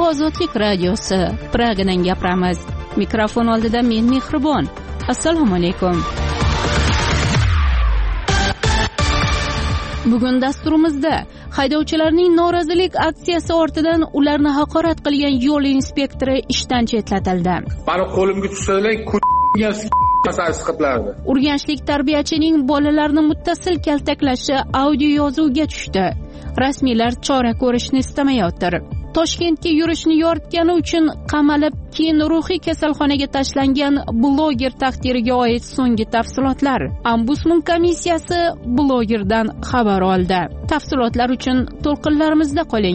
Bu Ozodlik radiosi. Pragadan gapiramiz. Mikrofon oldida men Mehribon. Assalomu alaykum. Bugun dasturimizda haydovchilarning norozilik aksiyasi ortidan ularni haqorat qilgan yo'l inspektori ishdan chetlatildi. Mani qo'limga tushsalar, Urganchlik tarbiyachining bolalarni muttasil kaltaklashi audio yozuvga tushdi. Rasmiylar chora ko'rishni istamayotir. Toshkentga yurishni yoritgani uchun qamalib, keyin ruhiy kasalxonaga tashlangan bloger taqdiriga oid so'nggi tafsilotlar. Ombudsman komissiyasi blogerdan xabar oldi. Tafsilotlar uchun to'lqinlarimizda qoling.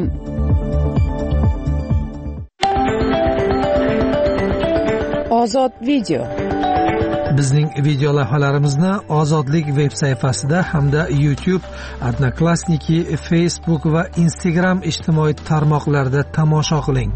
Ozod video. Bizning video lavhalarimizni Ozodlik veb sayfasida hamda YouTube, Odnoklassniki, Facebook va Instagram ijtimoiy tarmoqlarida tomosha qiling.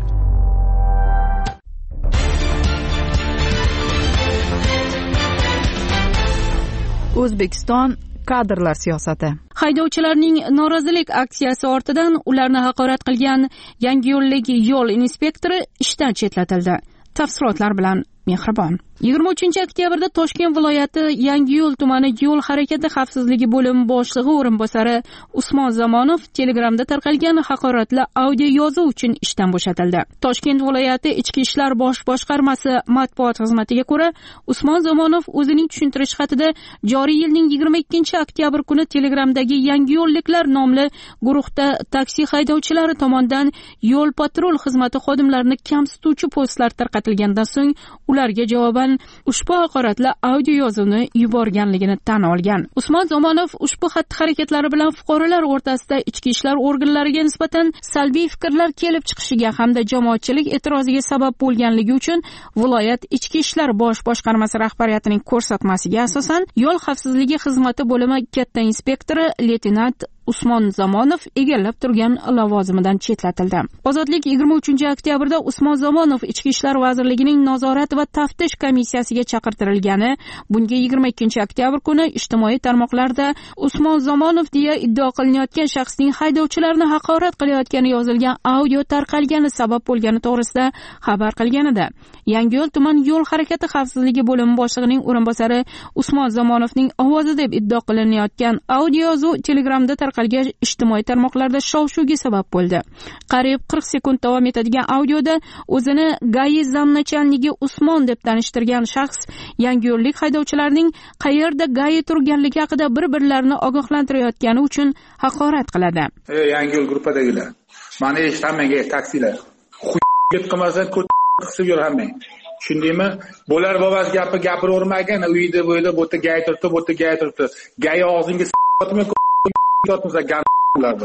O'zbekiston kadrlar siyosati. Haydovchilarning norozilik aksiyasi ortidan ularni haqorat qilgan Yangiyo'llik yo'l inspektori ishdan chetlatildi. Tafsilotlar bilan Mehribon. 23-oktyabrda Toshkent viloyati Yangiyo'l tumani yo'l harakati xavfsizligi bo'limi boshlig'i o'rinbosari Usmon Zamonov Telegramda tarqalgan haqoratli audio yozuv uchun ishdan bo'shatildi. Toshkent viloyati Ichki ishlar bosh boshqarmasi matbuot xizmatiga ko'ra, Usmon Zamonov o'zining tushuntirish xatida joriy yilning 22-oktyabr kuni Telegramdagi Yangiyo'lliklar nomli guruhda taksi haydovchilari tomonidan yo'l patrul xizmati xodimlarini kamsituvchi postlar tarqatilgandan so'ng ularga javoban ushbu haqoratli audio yozuvni yuborganligini tan olgan. Usmon Zamonov ushbu xatti-harakatlari bilan fuqarolar o'rtasida ichki ishlar organlariga nisbatan salbiy fikrlar kelib chiqishiga hamda jamoatchilik e'tiroziga sabab bo'lganligi uchun viloyat ichki ishlar bosh boshqarmasi rahbariyatining ko'rsatmasiga asosan yo'l xavfsizligi xizmati bo'limi katta inspektori leytenant Usmon Zamonov egallab turgan lavozimidan chetlatildi. Ozodlik 23-oktyabrda Usmon Zamonov Ichki ishlar vazirligining nazorat va taftish komissiyasiga chaqirtirilgani, bunga 22-oktyabr kuni ijtimoiy tarmoqlarda Usmon Zamonov deya iddio qilinayotgan shaxsning haydovchilarni haqorat qilayotgani yozilgan audio tarqalgani sabab bo'lgani to'g'risida xabar qilganida, Yangiyo'l tuman yo'l harakati xavfsizligi bo'limi boshlig'ining o'rinbosari Usmon Zamonovning ovozi deb iddio qilinayotgan audio yozuv Telegramda tarqalgan ijtimoiy tarmoqlarda shov-shuvga sabab bo'ldi. Qariyb 40 sekund davom etadigan audioda o'zini GAI zamnachalnigi Usmon deb tanishtirgan shaxs Yangiyo'llik haydovchilarning qayerda GAI turganligi haqida bir-birlarini ogohlantirayotgani uchun haqorat qiladi. Yangiyo'l gruppadagilar. Mana eshitmaga taksilar. Xuyib qilmasan, qisib yur hammang. Tushundingmi? Bo'lar boboz gapi gapiravermagan, uyda bo'yda bo'ta GAI turibdi, bo'ta GAI turibdi. GAI og'zingga otmay yotmasa gamlardi.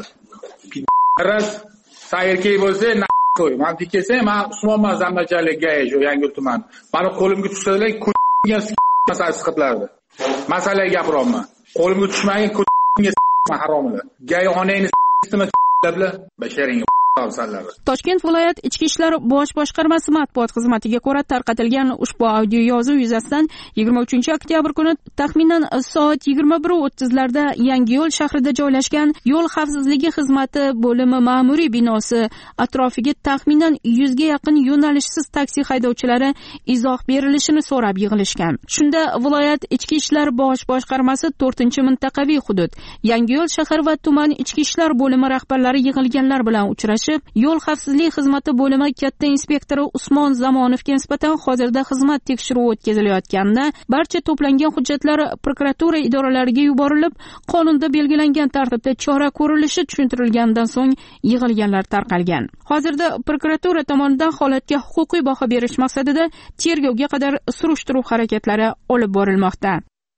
Ras sayrkey bo'lsa, qo'y. Men dikesam, men Usmonman zamnachalik GAI shu Yangiyo'l tuman. Mani qo'limga tushsalar, masala siqitlardi. Masalaga gapiryapman. Qo'limga tushmagan haromlar. GAI onangni istimablar, basharing. Toshkent viloyat Ichki ishlar bosh boshqarmasi matbuot xizmatiga ko'ra tarqatilgan ushbu audio yozuv yuzasidan 23-oktyabr kuni taxminan soat 21:30 larda Yangiyo'l shahrida joylashgan yo'l xavfsizligi xizmati bo'limi ma'muriy binosi atrofiga taxminan 100 ga yaqin yo'nalishsiz taksi haydovchilari izoh berilishini so'rab yig'ilishgan. Shunda viloyat Ichki ishlar bosh boshqarmasi 4-mintaqaviy hudud Yangiyo'l shahar va tuman ichki ishlar bo'limi rahbarlari yig'ilganlar bilan uchrashib, yo'l xavfsizlik xizmati bo'limi katta inspektori Usmon Zamonovga nisbatan hozirda xizmat tekshiruvi o'tkazilayotganida barcha to'plangan hujjatlar prokuratura idoralariga yuborilib, qonunda belgilangan tartibda chora ko'rilishi tushuntirilgandan so'ng yig'ilganlar tarqalgan. Hozirda prokuratura tomonidan holatga huquqiy baho berish maqsadida tergovga qadar surishtiruv harakatlari olib borilmoqda.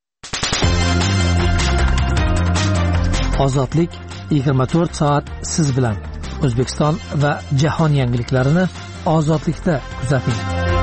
Ozodlik 24 soat siz bilan. O'zbekiston va jahon yangiliklarini Ozodlikda kuzating.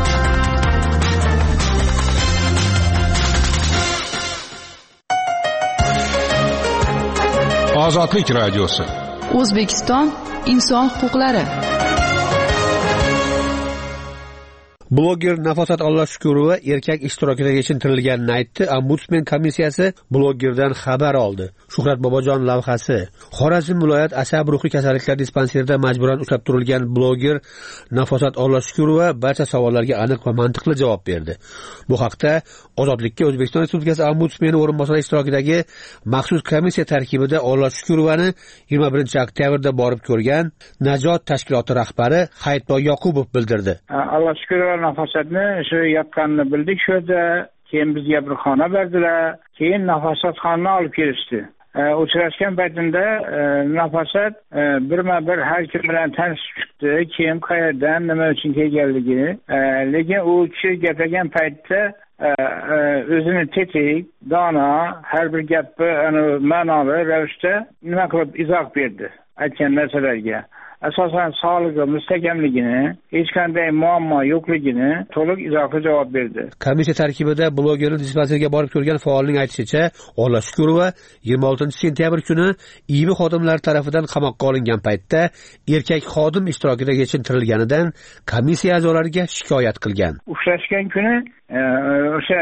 Ozodlik radiosi. O'zbekiston inson huquqlari. Bloger Nafosat Ollashukurova erkak ishtirokida yechintirilganini aytdi. Ombudsman komissiyasi blogerdan xabar oldi. Shuhrat Bobojon lavhasi. Xorazm viloyat asab ruhiy kasalliklar dispanserida majburan ushlab turilgan bloger Nafosat Ollashukurova barcha savollarga aniq va mantiqli javob berdi. Bu haqda Ozodlikka O'zbekiston Respublikasi Ombudsmani o'rinbosari ishtirokidagi maxsus komissiya tarkibida Ollashukurovani 21-oktyabrda borib ko'rgan Najot tashkiloti rahbari Hayitboy Yoqubov bildirdi. Ollashukurova Nafosatni shu yotganini bildik, shu yerda keyin bizga bir xona berdilar, keyin Nafosat xonani olib kelishdi. Uchrashgan paytimda Nafosat birma-bir har kim bilan tanishib chiqdi, kim qayerdan, nima uchun kelganligini, lekin u kishi gapirgan paytda o'zini tetik, dono, har bir gapni ma'noli ravishda nima qilib izoh berdi aytgan narsalarga. Asosan sog'lig'i mustahkamligini, hech qanday muammo yo'qligini to'liq izohli javob berdi. Komissiya tarkibida blogerning dispanserga borib ko'rgan faolning aytishicha, Ollashukurova 26-sentyabr kuni IIB xodimlari tomonidan qamoqqa olingan paytda erkak xodim ishtirokida yechintirilganidan komissiya a'zolariga shikoyat qilgan. Ushlashgan kuni o'sha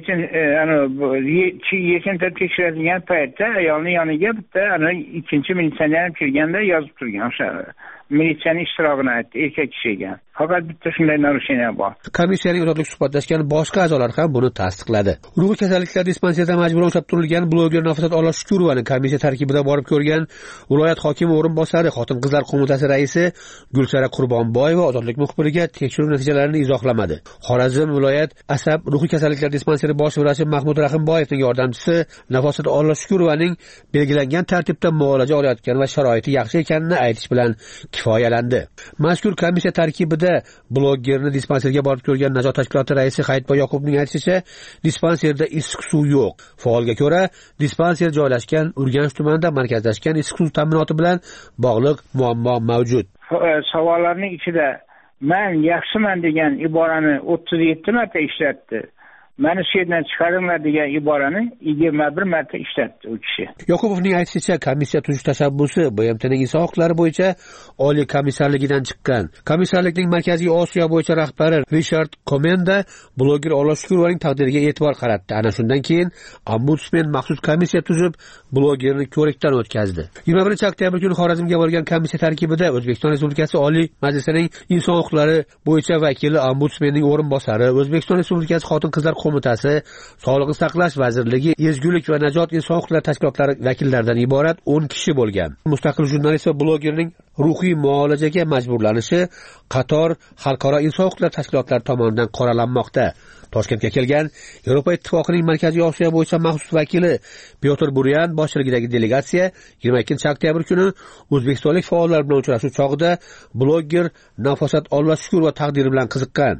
yechintirib tekshiradigan paytda ayolning yoniga bitta ikkinchi militsioner ham kelganda yozib turgan, o'sha militsiyaning ishtirokini aytdi erkak kishi ekan. Faqat bitta shunday narusheniya bor. Komissiyaning ozodlik suhbatlashgan boshqa a'zolar ham buni tasdiqladi. Ruhiy kasalliklar dispanserida majburan ushlab turilgan bloger Nafosat Ollashukurovani komissiya tarkibida borib ko'rgan viloyat hokimi o'rinbosari Xotin-qizlar qo'mitasi raisi Gulsara Qurbonboyeva ozodlik muxbiriga tekshiruv natijalarini izohlamadi. Xorazm viloyat asab ruhiy kasalliklar dispanseri bosh vrachi Mahmud Rahimboyevning yordamchisi Nafosat Ollashukurovaning belgilangan tartibda muolaja olayotgani va sharoiti yaxshi ekanini aytish bilan kifoyalandi. Mazkur komissiya tarkibida blogerni dispanserga borib ko'rgan Najot tashkiloti raisi Hayitboy Yoqubovning aytishicha, dispanserda issiq suv yo'q. Faolga ko'ra, dispanser joylashgan Urganch tumanida markazlashgan issiq suv ta'minoti bilan bog'liq muammo mavjud. Savollarning ichida men yaxshiman degan iborani 37 marta ishlatdi. Meni shu yerdan chiqaringlar degan iborani 21 marta ishlatdi u kishi. Yoqubovning aytishicha, komissiya tuzish tashabbusi BMTning inson huquqlari bo'yicha oliy komissarligidan chiqqan. Komissarlikning Markaziy Osiyo bo'yicha rahbari Richard Komenda bloger Ollashukurovaning taqdiriga e'tibor qaratdi. Ana shundan keyin Ombudsman maxsus komissiya tuzib, blogerni ko'rikdan o'tkazdi. 21-oktyabr kuni Xorazmga borgan komissiya tarkibida O'zbekiston Respublikasi Oliy Majlisining inson huquqlari bo'yicha vakili Ombudsmanning o'rinbosari, O'zbekiston Respublikasi Xotin-qizlar qo'mitasi, Sog'liqni saqlash vazirligi, Ezgulik va Najot inson huquqlari tashkilotlari vakillaridan iborat 10 kishi bo'lgan. Mustaqil jurnalist va blogerning ruhiy muolajaga majburlanishi qator xalqaro inson huquqlari tashkilotlari tomonidan qoralanmoqda. Toshkentga kelgan Yevropa Ittifoqining Markaziy Osiyo bo'yicha maxsus vakili Pyotr Buryan boshchiligidagi delegatsiya 22-oktyabr kuni o'zbekistonlik faollar bilan uchrashuv chog'ida bloger Nafosat Ollashukurova taqdiri bilan qiziqqan.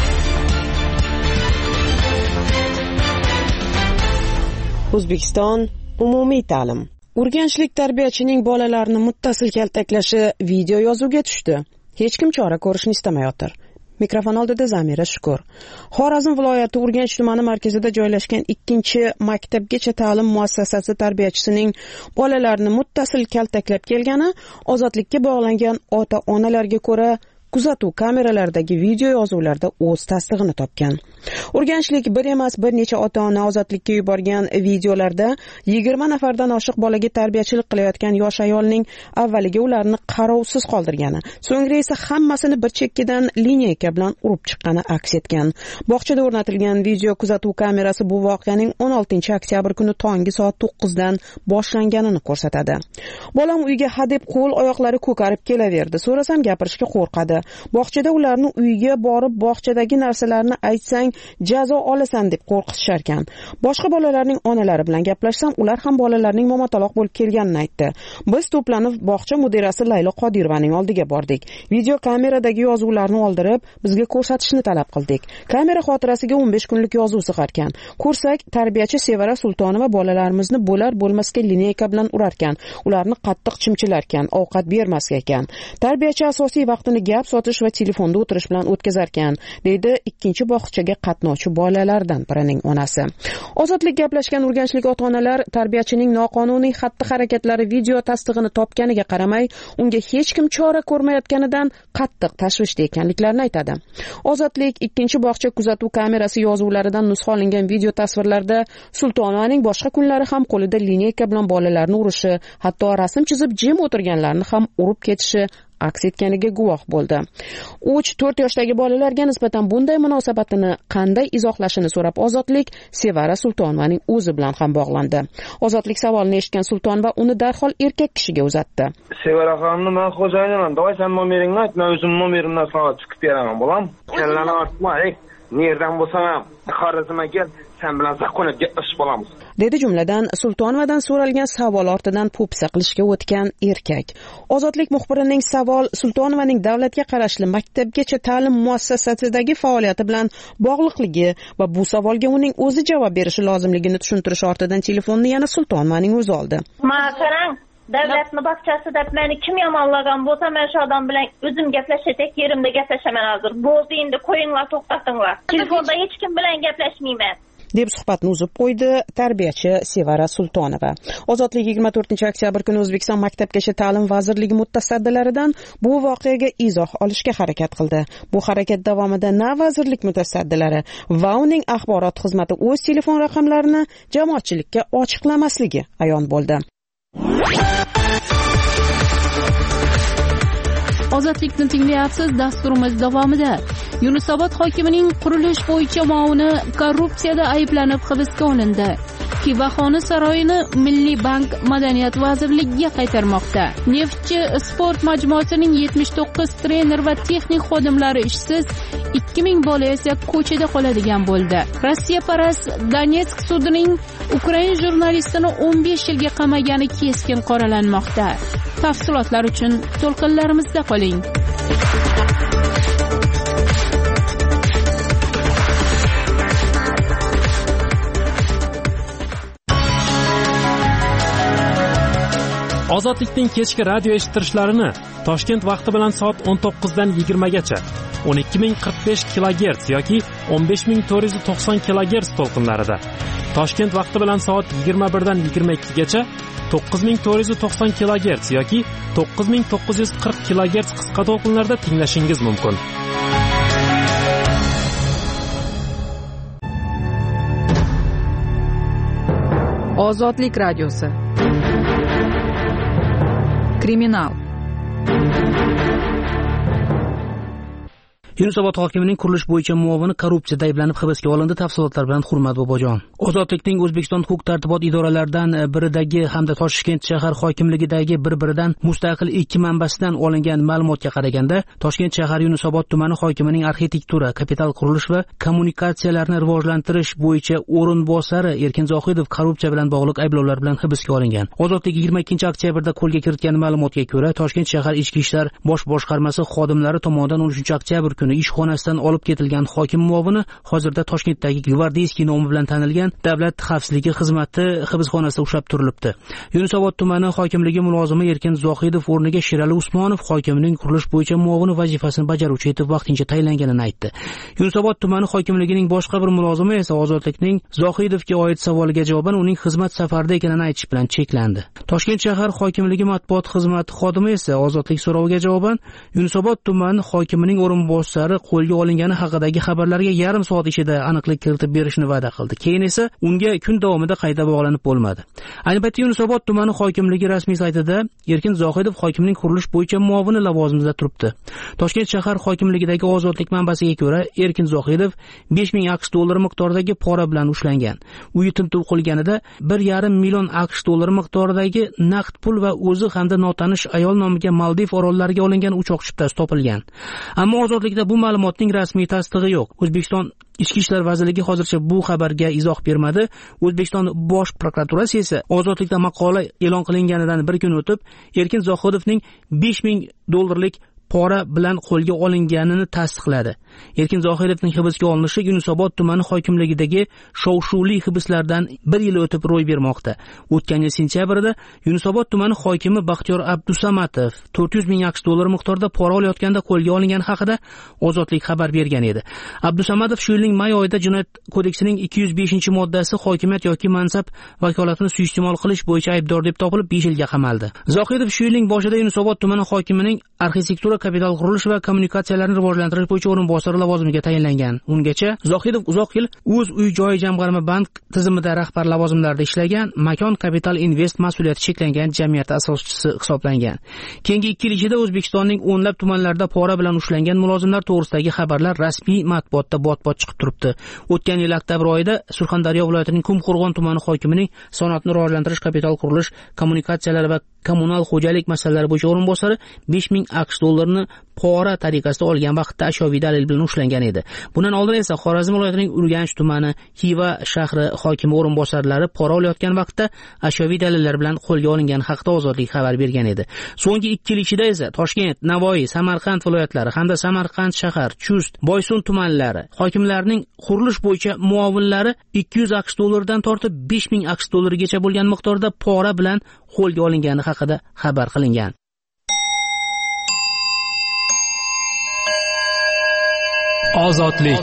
O'zbekiston umumiy ta'lim. Urganchlik tarbiyachining bolalarni muttasil kaltaklashi video yozuvga tushdi. Hech kim chora ko'rishni istamayotir. Mikrofon oldida Zamira Shukur. Xorazm viloyati Urganch tumani markazida joylashgan 2-maktabgacha ta'lim muassasasi tarbiyachisining bolalarni muttasil kaltaklab kelgani ozodlikka bog'langan ota-onalarga ko'ra kuzatuv kameralaridagi video yozuvlarda o'z tasdig'ini topgan. Urganchlik bir emas bir necha ota-ona ozodlikka yuborgan videolarda 20 nafardan oshiq bolaga tarbiyachilik qilayotgan yosh ayolning avvaliga ularni qarovsiz qoldirgani, so'ngra esa hammasini bir chekkadan lineyka bilan urib chiqqani aks etgan. Bog'chada o'rnatilgan video kuzatuv kamerasi bu voqeaning 16-oktyabr kuni tongi soat 9 dan boshlanganini ko'rsatadi. Bolam uyga hadeb qo'l oyoqlari ko'karib kelaverdi. So'rasam gapirishga qo'rqadi. Bog'chada ularni uyiga borib bog'chadagi narsalarni aytsang jazo olasan deb qo'rqitishar ekan. Boshqa bolalarning onalari bilan gaplashsam, ular ham bolalarning momataloq bo'lib kelganini aytdi. Biz to'planib bog'cha mudirasi Laylo Qodirovaning oldiga bordik. Video kameradagi yozuvlarni oldirib, bizga ko'rsatishni talab qildik. Kamera xotirasiga 15 kunlik yozuv sig'arkan. Ko'rsak, tarbiyachi Sevara Sultonova bolalarimizni bo'lar-bo'lmasga lineyka bilan urarkan. Ularni qattiq chimchilarkan, ovqat bermas ekan. Tarbiyachi asosiy vaqtini gap sotish va telefonda o'tirish bilan o'tkazarkan, deydi ikkinchi bosqichga qatnovchi bolalardan birining onasi. Ozodlik gaplashgan urganchlik ota-onalar tarbiyachining noqonuniy xatti-harakatlari video tasdig'ini topganiga qaramay, unga hech kim chora ko'rmayotganidan qattiq tashvishda ekanliklarini aytadi. Ozodlik ikkinchi bog'cha kuzatuv kamerasi yozuvlaridan nusxa olingan video tasvirlarda Sultonovaning boshqa kunlari ham qo'lida lineyka bilan bolalarni urishi, hatto rasm chizib jim o'tirganlarni ham urib ketishi aks etganiga guvoh bo'ldi. 3-4 yoshdagi bolalarga nisbatan bunday munosabatini qanday izohlashini so'rab Ozodlik Sevara Sultonovaning o'zi bilan ham bog'landi. Ozodlik savolini eshitgan Sultonova uni darhol erkak kishiga uzatdi. Sevara xonimni men xo'jayiniman. Davay sen nomeringni ayt, men o'zim nomerimdan sana chiqib beraman, bo'lam. Kellani ortma, nerdan bo'lsam ham Xorazmga kel, sen bilan zaxonat gaplashib olamiz. Dedi jumladan Sultonovadan so'ralgan savol ortidan po'pisa qilishga o'tgan erkak. Ozodlik muxbirining savol Sultonovaning davlatga qarashli maktabgacha ta'lim muassasasidagi faoliyati bilan bog'liqligi va bu savolga uning o'zi javob berishi lozimligini tushuntirish ortidan telefonni yana Sultonovaning o'zi oldi. Qarang, davlatni bog'chasi deb meni kim yomonlagan bo'lsa, men shu odam bilan o'zim gaplashsak, yerimda gaplashaman hozir. Bo'ldi, endi qo'yinglar, to'xtatinglar. Telefonda hech kim bilan gaplashmayman. deb suhbatni uzib qo'ydi tarbiyachi Sevara Sultonova. Ozodlik 24-oktyabr kuni O'zbekiston Maktabgacha ta'lim vazirligi mutasaddilaridan bu voqeaga izoh olishga harakat qildi. Bu harakat davomida na vazirlik mutasaddilari va uning axborot xizmati o'z telefon raqamlarini jamoatchilikka ochiqlamasligi ayon bo'ldi. Ozodlikni tinglayapsiz. Dasturimiz davomida Yunusobod hokimining qurilish bo'yicha muavini korrupsiyada ayblanib hibsga olindi. Kivaxoni saroyini Milliy bank Madaniyat vazirligiga qaytarmoqda. Neftchi sport majmuasining 79 trener va texnik xodimlari ishsiz, 2000 bola esa ko'chada qoladigan bo'ldi. Rossiya parast Donetsk sudining Ukraina jurnalistini 15 yilga qamagani keskin qoralanmoqda. Tafsilotlar uchun to'lqinlarimizda qoling. Ozodlikning kechki radio eshittirishlarini Toshkent vaqti bilan soat 19 dan 20 gacha 12045 kHz yoki 15490 kHz to'lqinlarida, Toshkent vaqti bilan soat 21 dan 22 gacha 9490 kHz yoki 9940 kHz qisqa to'lqinlarda tinglashingiz mumkin. Ozodlik radiosi. Kriminal. Yunusobod hokimining qurilish bo'yicha muavini korrupsiyada ayblanib hibsga olindi. Tafsilotlar bilan Hurmat Bobojon. Ozodlikning O'zbekiston huquq-tartibot idoralaridan biridagi hamda Toshkent shahar hokimligidagi bir-biridan mustaqil ikki manbasidan olingan ma'lumotga qaraganda, Toshkent shahar Yunusobod tumani hokimining arxitektura, kapital qurilish va kommunikatsiyalarni rivojlantirish bo'yicha o'rinbosari Erkin Zohidov korrupsiya bilan bog'liq ayblovlar bilan hibsga olingan. Ozodlik 22-oktyabrda qo'lga kiritgan ma'lumotga ko'ra, Toshkent shahar ichki ishlar bosh boshqarmasi xodimlari tomonidan 13-oktyabr kuni ishxonasidan olib ketilgan hokim muovini hozirda Toshkentdagi Gvardeyskiy nomi bilan tanilgan Davlat xavfsizligi xizmati hibsxonasida ushlab turilibdi. Yunusobod tumani hokimligi mulozimi Erkin Zohidov o'rniga Sherali Usmonov hokimning qurilish bo'yicha muovini vazifasini bajaruvchi etib vaqtincha tayinlanganini aytdi. Yunusobod tumani hokimligining boshqa bir mulozimi esa Ozodlikning Zohidovga oid savoliga javoban uning xizmat safarida ekanini aytish bilan cheklandi. Toshkent shahar hokimligi matbuot xizmati xodimi esa Ozodlik so'roviga javoban Yunusobod tumani hokimining o'rinbosari qo'lga olingani haqidagi xabarlarga yarim soat ichida aniqlik kiritib berishni va'da qildi. Keyin esa unga kun davomida qayta bog'lanib bo'lmadi. Ayni paytda Yunusobod tumani hokimligi rasmiy saytida Erkin Zohidov hokimning qurilish bo'yicha muavini lavozimida turibdi. Toshkent shahar hokimligidagi Ozodlik manbasiga ko'ra, Erkin Zohidov 5000 AQSh dollari miqdoridagi pora bilan ushlangan. U yetim-tuv qilganida 1,5 million AQSh dollari miqdoridagi naqd pul va o'zi hamda notanish ayol nomiga Maldiv orollariga olingan uchoq chiptasi topilgan. Ammo Ozodlikda bu ma'lumotning rasmiy tasdig'i yo'q. O'zbekiston Ichki ishlar vazirligi hozircha bu xabarga izoh bermadi. O'zbekiston bosh prokuraturasi esa Ozodlikda maqola e'lon qilinganidan bir kun o'tib, Erkin Zohidovning 5000 dollarlik pora bilan qo'lga olinganini tasdiqladi. Erkin Zohirovning hibsga olinishi Yunusobod tumani hokimligidagi shov-shuvli hibslardan 1 yil o'tib ro'y bermoqda. O'tgan yil sentyabrda Yunusobod tumani hokimi Baxtiyor Abdusamatov 400 ming AQSh dollar miqdorida pora olayotganda qo'lga olingani haqida Ozodlik xabar bergan edi. Abdusamatov shu yilning may oyida Jinoyat kodeksining 205-moddasi hokimiyat yoki mansab vakolatini suiiste'mol qilish bo'yicha aybdor deb topilib 5 yilga qamaldi. Zohirov shu yilning boshida Yunusobod tumani hokimining arxitektura, kapital qurilish va kommunikatsiyalarni rivojlantirish bo'yicha o'rinbosari lavozimiga tayinlangan. Ungacha Zohirov uzoq yil O'z uy-joy jamg'arma bank tizimida rahbar lavozimlarida ishlagan, Makon Capital Invest mas'uliyati cheklangan jamiyati asoschisi hisoblangan. Keyingi 2 yil ichida O'zbekistonning o'nlab tumanlarida pora bilan ushlangan mulozimlar to'g'risidagi xabarlar rasmiy matbuotda bot-bot chiqib turibdi. O'tgan yil oktabr oyida Surxondaryo viloyatining Qumqo'rg'on tumani hokimining sanoatni rivojlantirish, kapital qurilish, kommunikatsiyalar va kommunal xo'jalik masalalari bo'yicha o'rinbosari 5 ming AQSh dollarini pora tariqasida olgan vaqtda ashyoviy dalil bilan ushlangan edi. Bundan oldin esa Xorazm viloyatining Urganch tumani, Xiva shahri hokimi o'rinbosarlari pora olayotgan vaqtda ashyoviy dalillar bilan qo'lga olingan haqida Ozodlik xabar bergan edi. So'nggi 2 yil ichida esa Toshkent, Navoiy, Samarqand viloyatlari hamda Samarqand shahar, Chust, Boysun tumanlari hokimlarining qurilish bo'yicha muovinlari 200 AQSh dollaridan tortib 5 ming AQSh dollarigacha bo'lgan miqdorda pora bilan qo'lga olingani haqida xabar qilingan. Ozodlik.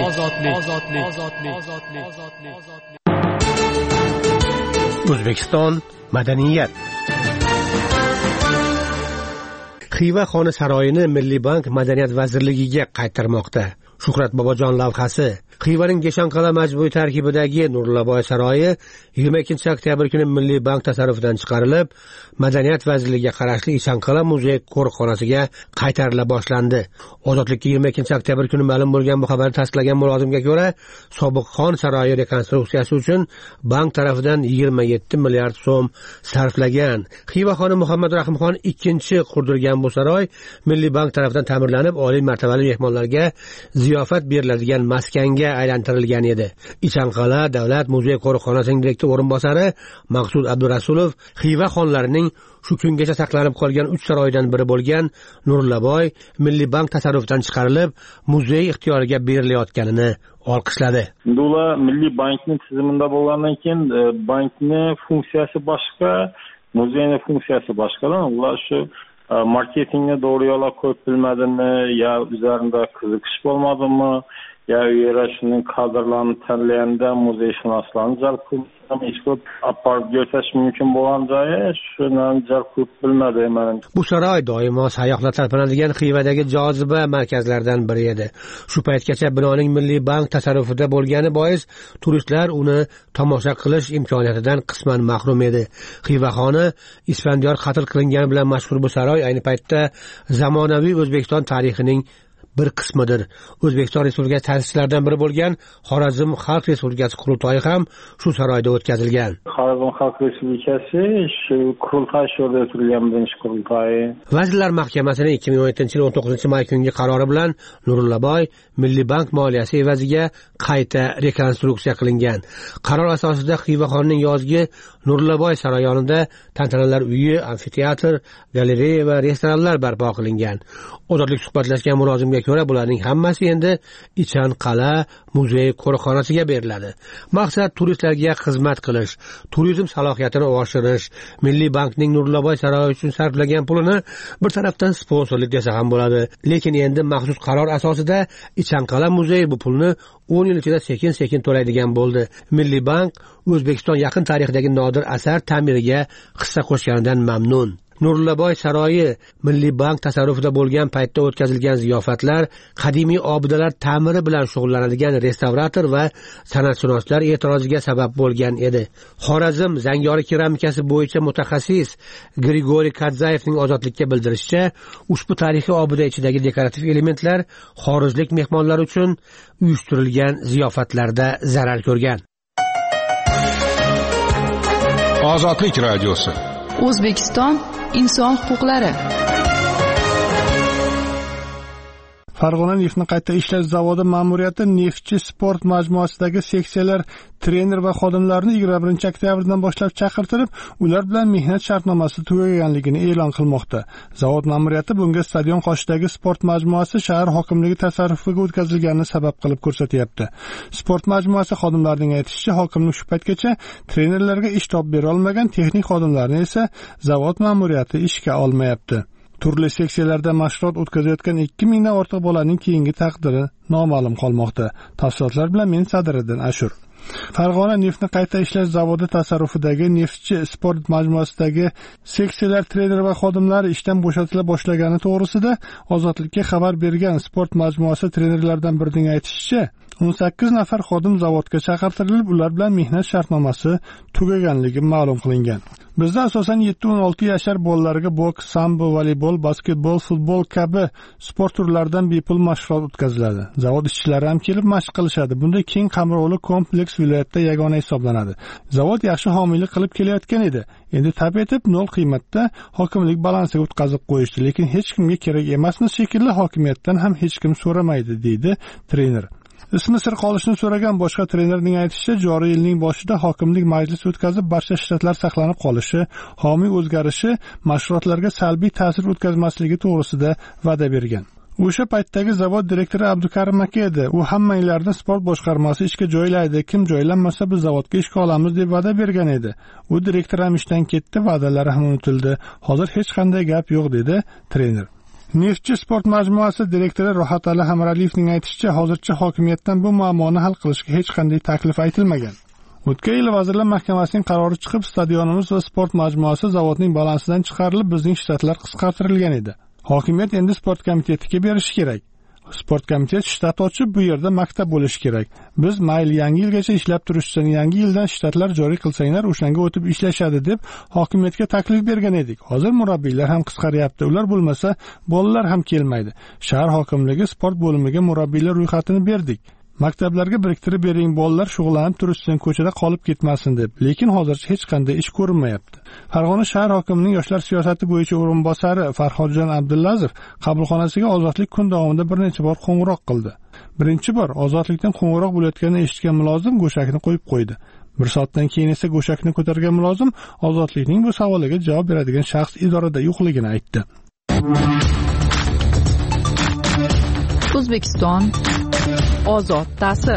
O'zbekiston madaniyat. Xiva xoni saroyini Milliy bank Madaniyat vazirligiga qaytarmoqda. Shuhrat Bobojon lavhasi. Xivaning Geshanqala majmui tarkibidagi Nurlaboy saroyi 22 oktyabr kuni Milliy bank tasarrufidan chiqarilib, Madaniyat vazirligiga qarashli Geshanqala muzey qo'riqxonasiga qaytarila boshlandi. Ozodlikka 22 oktyabr kuni ma'lum bo'lgan bu xabarni tasdiqlagan mulozimga ko'ra, sobiq xon saroyi rekonstruksiyasi uchun bank tarafidan 27 milliard so'm sarflagan. Xiva xoni Muhammad Rahimxon ikkinchi qurdirgan bu saroy Milliy bank tarafidan ta'mirlanib, oliy martabali mehmonlarga ziyofat beriladigan maskanga aylantirilgan edi. Ichanqala davlat muzey qo'riqxonasining direktor o'rinbosari Maqsud Abdurasulov Xiva xonlarining shu kungacha saqlanib qolgan 3 saroydan biri bo'lgan Nurlaboy Milliy bank tasarrufidan chiqarilib, muzey ixtiyoriga berilayotganini olqishladi. Ular Milliy bankning tizimida bo'lgandan keyin bankning funksiyasi boshqa, muzeyning funksiyasi boshqa. Ular shu marketingga to'g'ri yo'l qo'yib bilmadimi, yo üzerinde qiziqish bo'lmadimi, yo shuning kadrlarni tanlayanda muzeyshunoslarni jalb qilib aparib ko'rsatish mumkin bo'lgan joyi shuni jalb qilib bilmadim. Bu saroy doimo sayyohlar talpinadigan Xivadagi joziba markazlaridan biri edi. Shu paytgacha binoning Milliy bank tasarrufida bo'lgani bois turistlar uni tomosha qilish imkoniyatidan qisman mahrum edi. Xiva xoni Isfandiyor qatl qilingani bilan mashhur bu saroy ayni paytda zamonaviy O'zbekiston tarixining bir qismidir. O'zbekiston Respublikasi ta'sischilaridan biri bo'lgan Xorazm Xalq Respublikasi qurultoyi ham shu saroyda o'tkazilgan. Xorazm Xalq Respublikasi shu qurultoy sho'rda o'tkazilgan birinchi qurultoyi. Vazirlar Mahkamasining 2017-yil 19-may kungi qarori bilan Nurlaboy Milliy bank moliyasi evaziga qayta rekonstruksiya qilingan. Qaror asosida Xiva xonning yozgi Nurlaboy saroyi yonida tantanalar uyi, amfiteatr, galereya va restoranlar barpo qilingan. Ozodlik suhbatlashgan mulozimga ko'ra bularning hammasi endi Ichanqala muzey qo'riqxonasiga beriladi. Maqsad turistlarga xizmat qilish, turizm salohiyatini oshirish, Milliy bankning Nurlaboy saroyi uchun sarflagan pulini bir tarafdan sponsorlik desa ham bo'ladi. Lekin endi maxsus qaror asosida Ichanqala muzeyi bu pulni 10 yil ichida sekin-sekin to'laydigan bo'ldi. Milliy bank O'zbekiston yaqin tarixidagi nodir asar ta'miriga hissa qo'shganidan mamnun. Nurlaboy saroyi Milliy bank tasarrufida bo'lgan paytda o'tkazilgan ziyofatlar, qadimiy obidalar ta'miri bilan shug'ullanadigan restavrator va san'atshunoslar e'tiroziga sabab bo'lgan edi. Xorazm zangori keramikasi bo'yicha mutaxassis Grigoriy Kadzayevning Ozodlikka bildirishicha, ushbu tarixiy obida ichidagi dekorativ elementlar xorijlik mehmonlar uchun uyushtirilgan ziyofatlarda zarar ko'rgan. Ozodlik radiosi. O'zbekiston inson huquqlari. Farg'ona neftni qayta ishlash zavodi ma'muriyati Neftchi sport majmuasidagi seksiyalar, trener va xodimlarni 21 oktyabrdan boshlab chaqirtirib, ular bilan mehnat shartnomasi tugaganligini e'lon qilmoqda. Zavod ma'muriyati bunga stadion qoshidagi sport majmuasi shahar hokimligi tasarrufiga o'tkazilganini sabab qilib ko'rsatyapti. Sport majmuasi xodimlarining aytishicha, hokimlik shu paytgacha trenerlarga ish topib bera olmagan, texnik xodimlarni esa zavod ma'muriyati ishga olmayapti. Turli seksiyalarda mashg'ulot o'tkazayotgan 2000 dan ortiq bolaning keyingi taqdiri noma'lum qolmoqda. Tafsilotlar bilan men Sadiriddin Ashur. Farg'ona neftni qayta ishlash zavodi tasarrufidagi Neftchi sport majmuasidagi seksiyalar treneri va xodimlari ishdan bo'shatila boshlagani to'g'risida Ozodlikka xabar bergan sport majmuasi trenerlaridan birining aytishicha, 18 nafar xodim zavodga chaqirtirilib, ular bilan mehnat shartnomasi tugaganligi ma'lum qilingan. Bizda asosan 7-16 yoshlar bolalarga boks, sambo, voleybol, basketbol, futbol kabi sport turlaridan bepul mashg'ulot o'tkaziladi. Zavod ishchilari ham kelib mashq qilishadi. Bunda keng qamrovli kompleks viloyatda yagona hisoblanadi. Zavod yaxshi homiylik qilib kelayotgan edi. Endi tab etib 0 qiymatda hokimlik balansiga o'tkazib qo'yishdi, lekin hech kimga kerak emasmi shekilli, hokimiyatdan ham hech kim so'ramaydi, deydi trener. Ismi sir qolishni so'ragan boshqa trenerning aytishicha, joriy yilning boshida hokimlik majlis o'tkazib, barcha shtatlar saqlanib qolishi, homiy o'zgarishi mashg'ulotlarga salbiy ta'sir o'tkazmasligi to'g'risida va'da bergan. O'sha paytdagi zavod direktori Abdukarim aka edi. U hammanglarni sport boshqarmasi ishga joylaydi, kim joylanmasa biz zavodga ishga olamiz deb va'da bergan edi. U direktor ham ishdan ketdi, va'dalari ham unutildi. Hozir hech qanday gap yo'q, dedi trener. Neftchi sport majmuasi direktori Rohatali Hamraliyevning aytishicha, hozircha hokimiyatdan bu muammoni hal qilishga hech qanday taklif aytilmagan. O'tgan yil Vazirlar Mahkamasining qarori chiqib, stadionimiz va sport majmuasi zavodning balansidan chiqarilib, bizning shtatlar qisqartirilgan edi. Hokimiyat endi sport komitetiga berishi kerak. Sport komiteti shtat ochib, bu yerda maktab bo'lishi kerak. Biz mayli yangi yilgacha ishlab turishsin, yangi yildan shtatlar joriy qilsanglar, o'shanga o'tib ishlashadi deb hokimiyatga taklif bergan edik. Hozir murabbiylar ham qisqaryapti. Ular bo'lmasa, bolalar ham kelmaydi. Shahar hokimligi sport bo'limiga murabbiylar ro'yxatini berdik. Maktablarga biriktirib bering, bolalar shug'ullanib turishsin, ko'chada qolib ketmasin deb. Lekin hozircha hech qanday ish ko'rinmayapti. Farg'ona shahar hokimining yoshlar siyosati bo'yicha o'rinbosari Farhodjon Abdulazov qabulxonasiga Ozodlik kun davomida bir necha bor qo'ng'iroq qildi. Birinchi bor ozodlikdan qo'ng'iroq bo'layotganini eshitgan mulozim go'shakni qo'yib qo'ydi. Bir soatdan keyin esa go'shakni ko'targan mulozim ozodlikning bu savoliga javob beradigan shaxs idorada yo'qligini aytdi. O'zbekiston ozod ta'sir.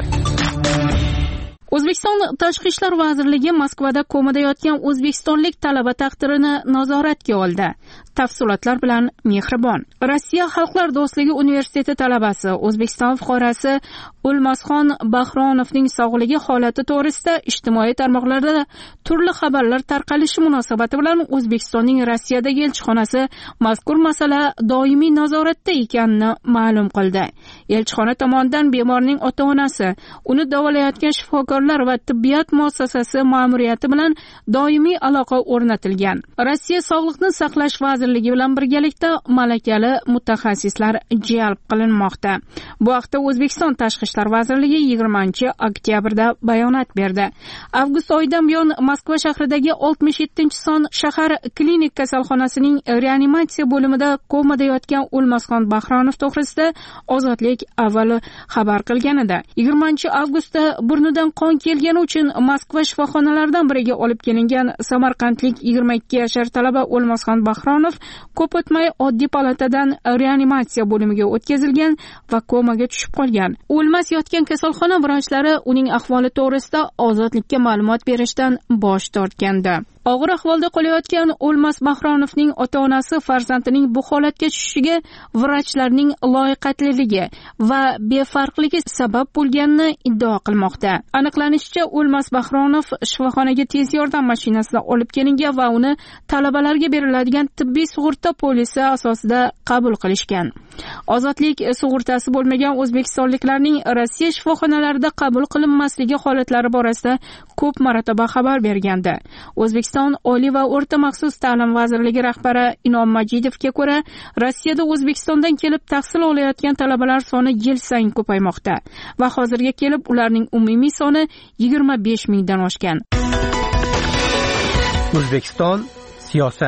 O'zbekiston Tashqi ishlar vazirligi Moskvada komada yotgan o'zbekistonlik talaba taqdirini nazoratga oldi. Tafsilotlar bilan Mehribon. Rossiya Xalqlar do'stligi universiteti talabasi O'zbekiston fuqarosi O'lmasxon Bahronovning sog'ligi holati to'g'risida ijtimoiy tarmoqlarda turli xabarlar tarqalishi munosabati bilan O'zbekistonning Rossiyadagi elchixonasi mazkur masala doimiy nazoratda ekanini ma'lum qildi. Elchixona tomonidan bemorning ota-onasi, uni davolayotgan shifokorlar va tibbiyot muassasasi ma'muriyati bilan doimiy aloqa o'rnatilgan. Rossiya Sog'liqni saqlash vazirligi bilan birgalikda malakali mutaxassislar jalb qilinmoqda. Bu haqda O'zbekiston Tashqi ishlar vazirligi 20-oktyabrda bayonot berdi. Avgust oyidan buyon Moskva shahridagi 67-son shahar klinik kasalxonasining reanimatsiya bo'limida komada yotgan O'lmasxon Bahronov to'g'risida Ozodlik avvalo xabar qilgan edi. 20-avgustda burnidan qon kelgani uchun Moskva shifoxonalaridan biriga olib kelingan samarqandlik 22 yoshar talaba O'lmasxon Bahronov ko'p o'tmay oddiy palatadan reanimatsiya bo'limiga o'tkazilgan va komaga tushib qolgan. O'lmas yotgan kasalxona vrachlari uning ahvoli to'g'risida Ozodlikka ma'lumot berishdan bosh tortgandi. Og'ir ahvolda qolayotgan O'lmas Bahronovning ota-onasi farzandining bu holatga tushishiga vrachlarning loyiqatliligi va befarqligi sabab bo'lganini iddao qilmoqda. Aniqlanishicha, O'lmas Bahronov shifoxonaga tez yordam mashinasida olib kelingan va uni talabalarga beriladigan tibbiy sug'urta polisi asosida qabul qilishgan. Ozodlik sug'urtasi bo'lmagan o'zbekistonliklarning Rossiya shifoxonalarida qabul qilinmasligi holatlari borasida ko'p marotaba xabar bergandi. O'zbekiston Oliy va o'rta maxsus ta'lim vazirligi rahbari Inom Majidovga ko'ra, Rossiyada O'zbekistondan kelib tahsil olayotgan talabalar soni yil sayin ko'paymoqda va hozirga kelib ularning umumiy soni 25 mingdan oshgan. O'zbekiston siyosat.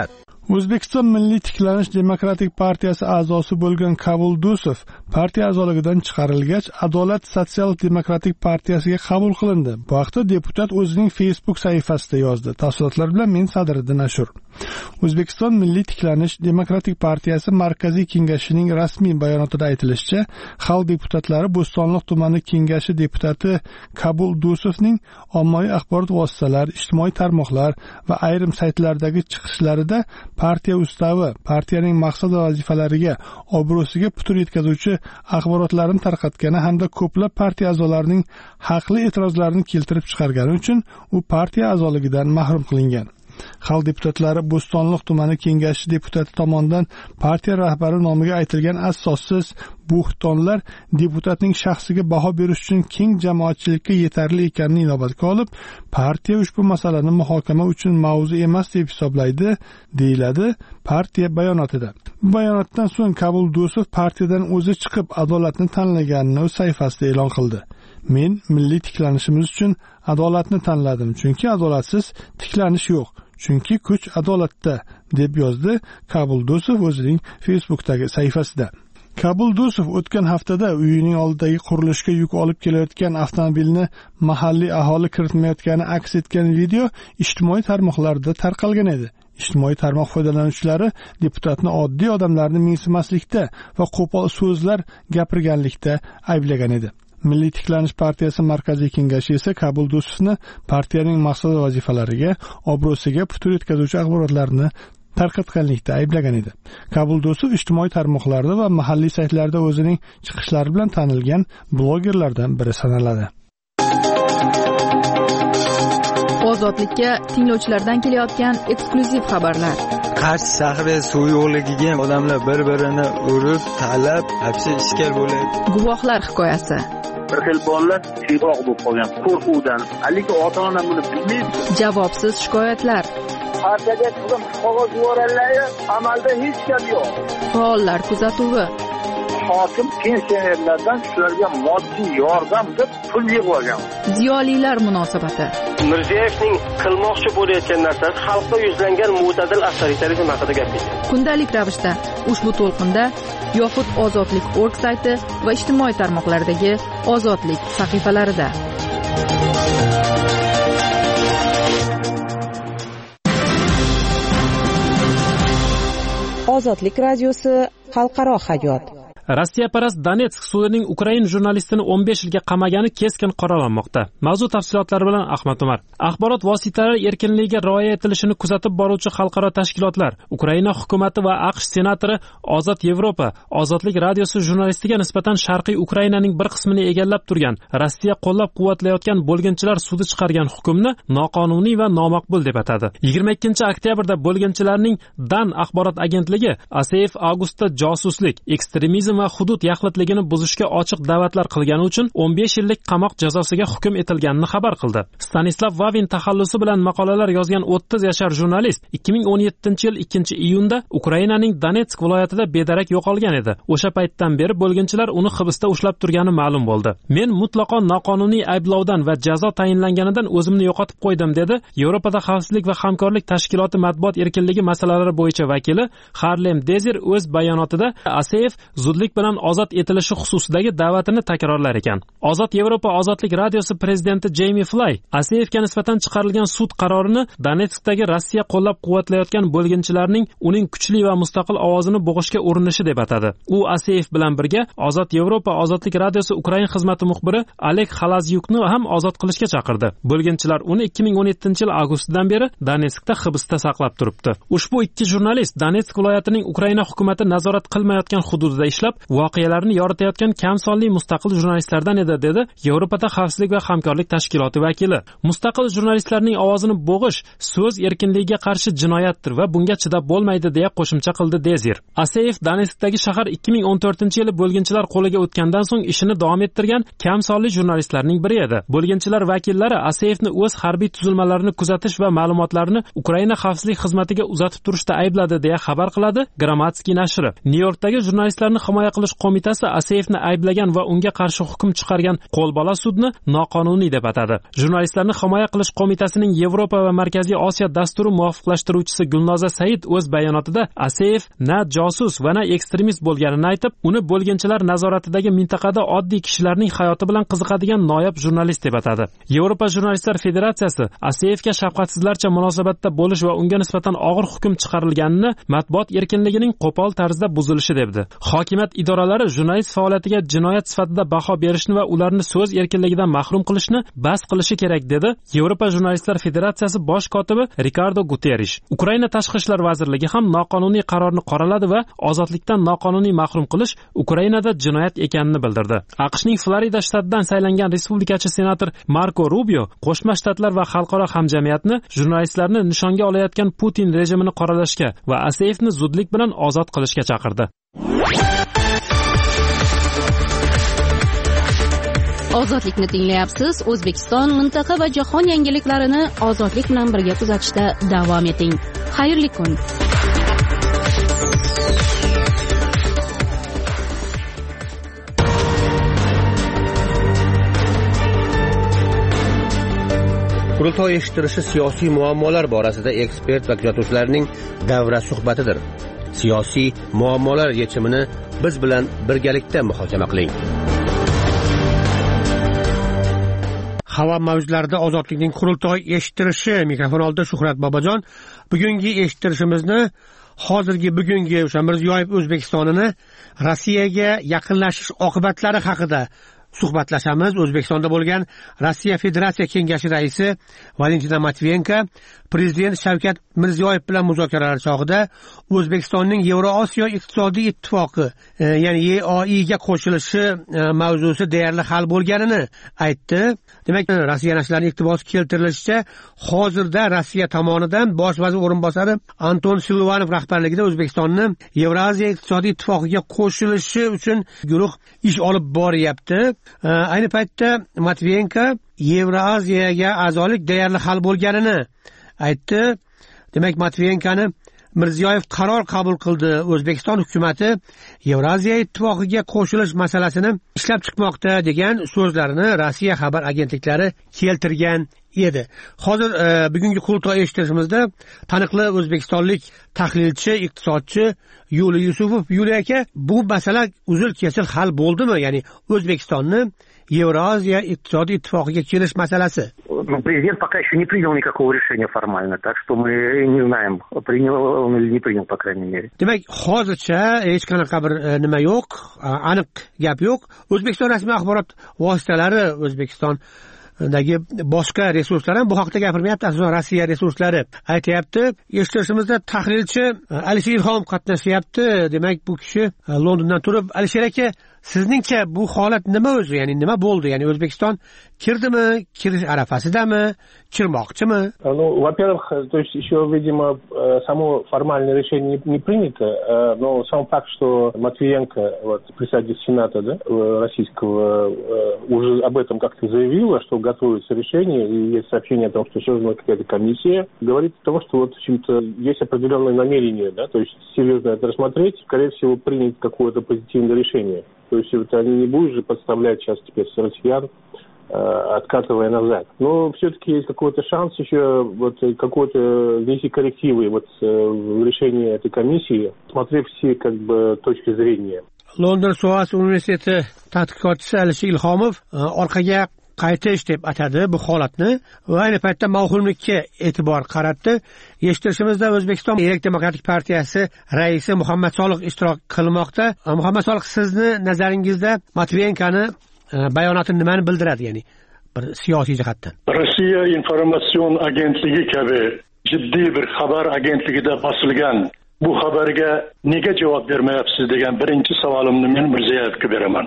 O'zbekiston Milliy tiklanish demokratik partiyasi a'zosi bo'lgan Kabul Dusov partiya a'zoligidan chiqarilgach, Adolat sotsial demokratik partiyasiga qabul qilindi. Bu haqda deputat o'zining Facebook sahifasida yozdi. Tafsilotlar bilan men Sadriddin Ashur. O'zbekiston Milliy tiklanish demokratik partiyasi markaziy kengashining rasmiy bayonotida aytilishicha, xalq deputatlari Bo'stonliq tumani kengashi deputati Kabul Dusovning ommaviy axborot vositalari, ijtimoiy tarmoqlar va ayrim saytlardagi chiqishlarida partiya ustavi, partiyaning maqsad va vazifalariga, obro'siga putur yetkazuvchi axborotlarni tarqatgani hamda ko'plab partiya a'zolarining haqli e'tirozlarini keltirib chiqargani uchun u partiya a'zoligidan mahrum qilingan. Xalq deputatlari Bo'stonliq tumani kengashi deputati tomonidan partiya rahbari nomiga aytilgan asossiz bo'xtonlar deputatning shaxsiga baho berish uchun keng jamoatchilikka yetarli ekanini inobatga olib, partiya ushbu masalani muhokama uchun mavzu emas deb hisoblaydi, deyiladi partiya bayonotida. Bu bayonotdan so'ng Kabul Dusov partiyadan o'zi chiqib adolatni tanlaganini o'z sayfasida e'lon qildi. Men milliy tiklanishimiz uchun adolatni tanladim, chunki adolatsiz tiklanish yo'q. Chunki kuch adolatda, deb yozdi Kabul Dusov o'zining Facebookdagi sahifasida. Kabul Dusov o'tgan haftada uyining oldidagi qurilishga yuk olib kelayotgan avtomobilni mahalliy aholi kiritmayotgani aks etgan video ijtimoiy tarmoqlarda tarqalgan edi. Ijtimoiy tarmoq foydalanuvchilari deputatni oddiy odamlarni mensimaslikda va qo'pol so'zlar gapirganlikda ayblagan edi. Milliy tiklanish partiyasi markaziy kengashi esa Kabul Dusovni partiyaning maqsad va vazifalariga, obro'siga putur yetkazuvchi axborotlarni tarqatganlikda ayblagan edi. Kabul Dusov ijtimoiy tarmoqlarda va mahalliy saytlarda o'zining chiqishlari bilan tanilgan blogerlardan biri sanaladi. Ozodlikka tinglovchilardan kelayotgan eksklyuziv xabarlar. Qarshi shahri suv yo'qligiga odamlar bir-birini urib, talab, hapsi ishkal bo'ladi. Guvohlar hikoyasi. Bir xil bolalar siyg'oq bo'lib qolgan qo'rquvdan. Haligi ota-ona buni bilmaydi. Javobsiz shikoyatlar. Partiyaga chiqib qog'oz yuborganlar, amalda hech gap yo'q. Faollar kuzatuvi. Hokim pensionerlardan shularga moddiy yordam deb pul yig'ib olgan. Ziyolilar munosabati. Mirziyoyevning qilmoqchi bo'layotgan narsasi xalqqa yuzlangan mo'tadil avtoritarizm haqida gapirdi. Kundalik ravishda ushbu to'lqinda yoxud ozodlik.org sayti va ijtimoiy tarmoqlardagi ozodlik sahifalarida. Ozodlik radiosi xalqaro hayot. Rossiyaparast Donetsk sudining Ukrain jurnalistini 15 yilga qamagani keskin qoralanmoqda. Mavzu tafsilotlari bilan Ahmad Umar. Axborot vositalari erkinligiga rioya etilishini kuzatib boruvchi xalqaro tashkilotlar, Ukraina hukumati va AQSh senatori Ozod Yevropa Ozodlik radiosi jurnalistiga nisbatan Sharqiy Ukrainaning bir qismini egallab turgan Rossiya qo'llab-quvvatlayotgan bo'lginchilar sudi chiqargan hukmni noqonuniy va nomaqbul deb atadi. 22-oktyabrda bo'lginchilarning Dan axborot agentligi ASEF avgustda josuslik, ekstremizm va hudud yaxlitligini buzishga ochiq da'vatlar qilgani uchun 15 yillik qamoq jazosiga hukm etilganini xabar qildi. Stanislav Vavin taxallusi bilan maqolalar yozgan 30 yashar jurnalist 2017-yil 2-iyunda Ukrainaning Donetsk viloyatida bedarak yo'qolgan edi. O'sha paytdan beri bo'lginchilar uni hibsda ushlab turgani ma'lum bo'ldi. Men mutlaqo noqonuniy ayblovdan va jazo tayinlanganidan o'zimni yo'qotib qo'ydim, dedi Yevropada xavfsizlik va hamkorlik tashkiloti matbuot erkinligi masalalari bo'yicha vakili Harlem Dezir o'z bayonotida ASEF zudlik bilan ozod etilishi xususidagi da'vatini takrorlar ekan. Ozod Yevropa ozodlik radiosi prezidenti Jamie Fly ASEFga nisbatan chiqarilgan sud qarorini Donetskdagi Rossiya qo'llab-quvvatlayotgan bo'lginchilarning uning kuchli va mustaqil ovozini bo'g'ishga urinishi deb atadi. U ASEF bilan birga Ozod Yevropa ozodlik radiosi Ukrain xizmati muxbiri Alek Xalazyukni ham ozod qilishga chaqirdi. Bo'lginchilar uni 2017-yil avgustdan beri Donetskda hibsda saqlab turibdi. Ushbu ikki jurnalist Donetsk viloyatining Ukraina hukumati nazorat qilmayotgan hududida ishlab, voqealarni yoritayotgan kam sonli mustaqil jurnalistlardan edi, dedi Yevropada xavfsizlik va hamkorlik tashkiloti vakili. Mustaqil jurnalistlarning ovozini bo'g'ish so'z erkinligiga qarshi jinoyatdir va bunga chidab bo'lmaydi, deya qo'shimcha qildi Dezir. ASEF Donetskdagi shahar 2014-yili bo'lginchilar qo'liga o'tgandan so'ng ishini davom ettirgan kam sonli jurnalistlarning biri edi. Bo'lginchilar vakillari ASEFni o'z harbiy tuzilmalarini kuzatish va ma'lumotlarni Ukraina xavfsizlik xizmatiga uzatib turishda aybladi, deya xabar qiladi Gramatskiy nashri. Nyu-Yorkdagi jurnalistlarni himoya qilish qo'mitasi Aseyevni ayblagan va unga qarshi hukm chiqargan qo'lbola sudni noqonuniy deb atadi. Jurnalistlarni himoya qilish qo'mitasining Yevropa va Markaziy Osiyo dasturi muvofiqlashtiruvchisi Gulnoza Said o'z bayonotida Aseyev na josus va na ekstremist bo'lganini aytib, uni bo'lginchilar nazoratidagi mintaqada oddiy kishilarning hayoti bilan qiziqadigan noyob jurnalist deb atadi. Yevropa jurnalistlar federatsiyasi Aseyevga shafqatsizlarcha munosabatda bo'lish va unga nisbatan og'ir hukm chiqarilganini matbuot erkinligining qo'pol tarzda buzilishi debdi. Hokimiyat idoralari jurnalist faoliyatiga jinoyat sifatida baho berishni va ularni so'z erkinligidan mahrum qilishni bas qilishi kerak dedi Yevropa jurnalistlar federatsiyasi bosh kotibi Ricardo Guterres. Ukraina tashqi ishlar vazirligi ham noqonuniy qarorni qoraladi va ozodlikdan noqonuniy mahrum qilish Ukrainada jinoyat ekanini bildirdi. AQShning Florida shtatidan saylangan respublikachi senator Marko Rubio Qo'shma Shtatlar va xalqaro hamjamiyatni jurnalistlarni nishonga olayotgan Putin rejimini qoralashga va Aseyevni zudlik bilan ozod qilishga chaqirdi. Ozodlikni tinglayapsiz. O'zbekiston, mintaqa va jahon yangiliklarini ozodlik bilan birga kuzatishda davom eting. Xayrli kun. Qurultoy eshittirishi siyosiy muammolar borasida ekspert va kuzatuvchilarning davra suhbatidir. Siyosiy muammolar yechimini biz bilan birgalikda muhokama qiling. Havo mavjlarida ozodlikning qurultoy eshittirishi. Mikrofon oldida Shuhrat Bobojon. Bugungi eshittirishimizni bugungi o'sha Mirziyoyev O'zbekistonini Rossiyaga yaqinlashish oqibatlari haqida suhbatlashamiz. O'zbekistonda bo'lgan Rossiya Federatsiya Kengashi raisi Valentina Matviyenko Prezident Shavkat Mirziyoyev bilan muzokaralar chog'ida O'zbekistonning Yevroosiyo iqtisodiy ittifoqi, ya'ni EOIga qo'shilishi mavzusi deyarli hal bo'lganini aytdi. Demak, Rossiya nashrlarining iqtibosi keltirilishicha, hozirda Rossiya tomonidan bosh vazir o'rinbosari Anton Silvanov rahbarligida O'zbekistonni Yevroasiyo iqtisodiy ittifoqiga qo'shilishi uchun guruh ish olib boryapti. Ayni paytda Matviyenko Yevroasiyaga a'zolik deyarli hal bo'lganini aytdi. Demak, Matviyenkani Mirziyoyev qaror qabul qildi. O'zbekiston hukumatı Yevroasiyo ittifoqiga qo'shilish masalasini ishlab chiqmoqda degan so'zlarini Rossiya xabar agentliklari keltirgan edi. Hozir bugungi qurultoy eshittirishimizda taniqli o'zbekistonlik tahlilchi, iqtisodchi Yuliy Yusupov. Yuliy aka, bu masala uzil-kesil hal bo'ldimi? Ya'ni O'zbekistonni Евразия iqtisodiy ittifoqiga kirish masalasi. Президент пока еще не принял никакого решения формально, так что мы не знаем, принял он или не принял, по крайней мере. Demak, hozircha hech qanaqa bir nima yo'q, aniq gap yo'q. O'zbekiston rasmiy axborot vositalari, O'zbekistondagi boshqa resurslar ham bu haqda gapirmayapti. Asosan Rossiya resurslari aytayapti. Eshitishimizda tahlilchi Alisher Ilhomov qatnashyapti. Demak, bu kishi Londondan turib, Alisher aka, sizningcha bu holat nima o'zi? Ya'ni nima bo'ldi? Ya'ni O'zbekiston kirdimi, kirish arafasidami, kirmoqchimi? Ну, во-первых, то есть еще, видимо, само формальное решение не принято, но сам факт, что Матвиенко, председатель Сената, да, российского, уже об этом как-то заявила, что готовится решение, и есть сообщение о том, что создана какая-то комиссия, говорит о том, что вот, в общем-то, есть определенное намерение, да, то есть серьезно это рассмотреть, скорее всего, принять какое-то позитивное решение. То есть вот они не будут же подставлять сейчас теперь россиян, откатывая назад. Но все-таки есть какой-то шанс еще вот какой-то внести коррективы вот в решение этой комиссии, смотрев все как бы точки зрения. London Soas universiteti tadqiqotchisi Alisher Ilhomov orqaga qaytish deb atadi bu holatni va ayni paytda mavhumlikka e'tibor qaratdi. Eshitishimizda O'zbekiston Erk Demokratik partiyasi raisi Muhammad Soliq ishtirok qilmoqda. Muhammad Soliq, sizni nazaringizda Matviyenkani bayonoti nimani bildiradi, ya'ni bir siyosiy jihatdan? Rossiya informatsion agentligi kabi jiddiy bir xabar agentligida bosilgan bu xabarga nega javob bermayapsiz degan birinchi savolimni men Mirziyoyevga beraman.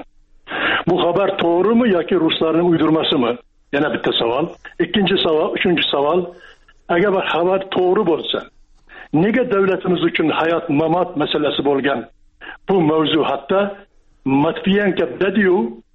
Bu xabar to'g'rimi yoki ruslarning uydirmasimi? Yana bitta savol. Ikkinchi savol, uchinchi savol, agar bu xabar to'g'ri bo'lsa, nega davlatimiz uchun hayot mamot masalasi bo'lgan bu mavzu hatto Matviyenko dediyu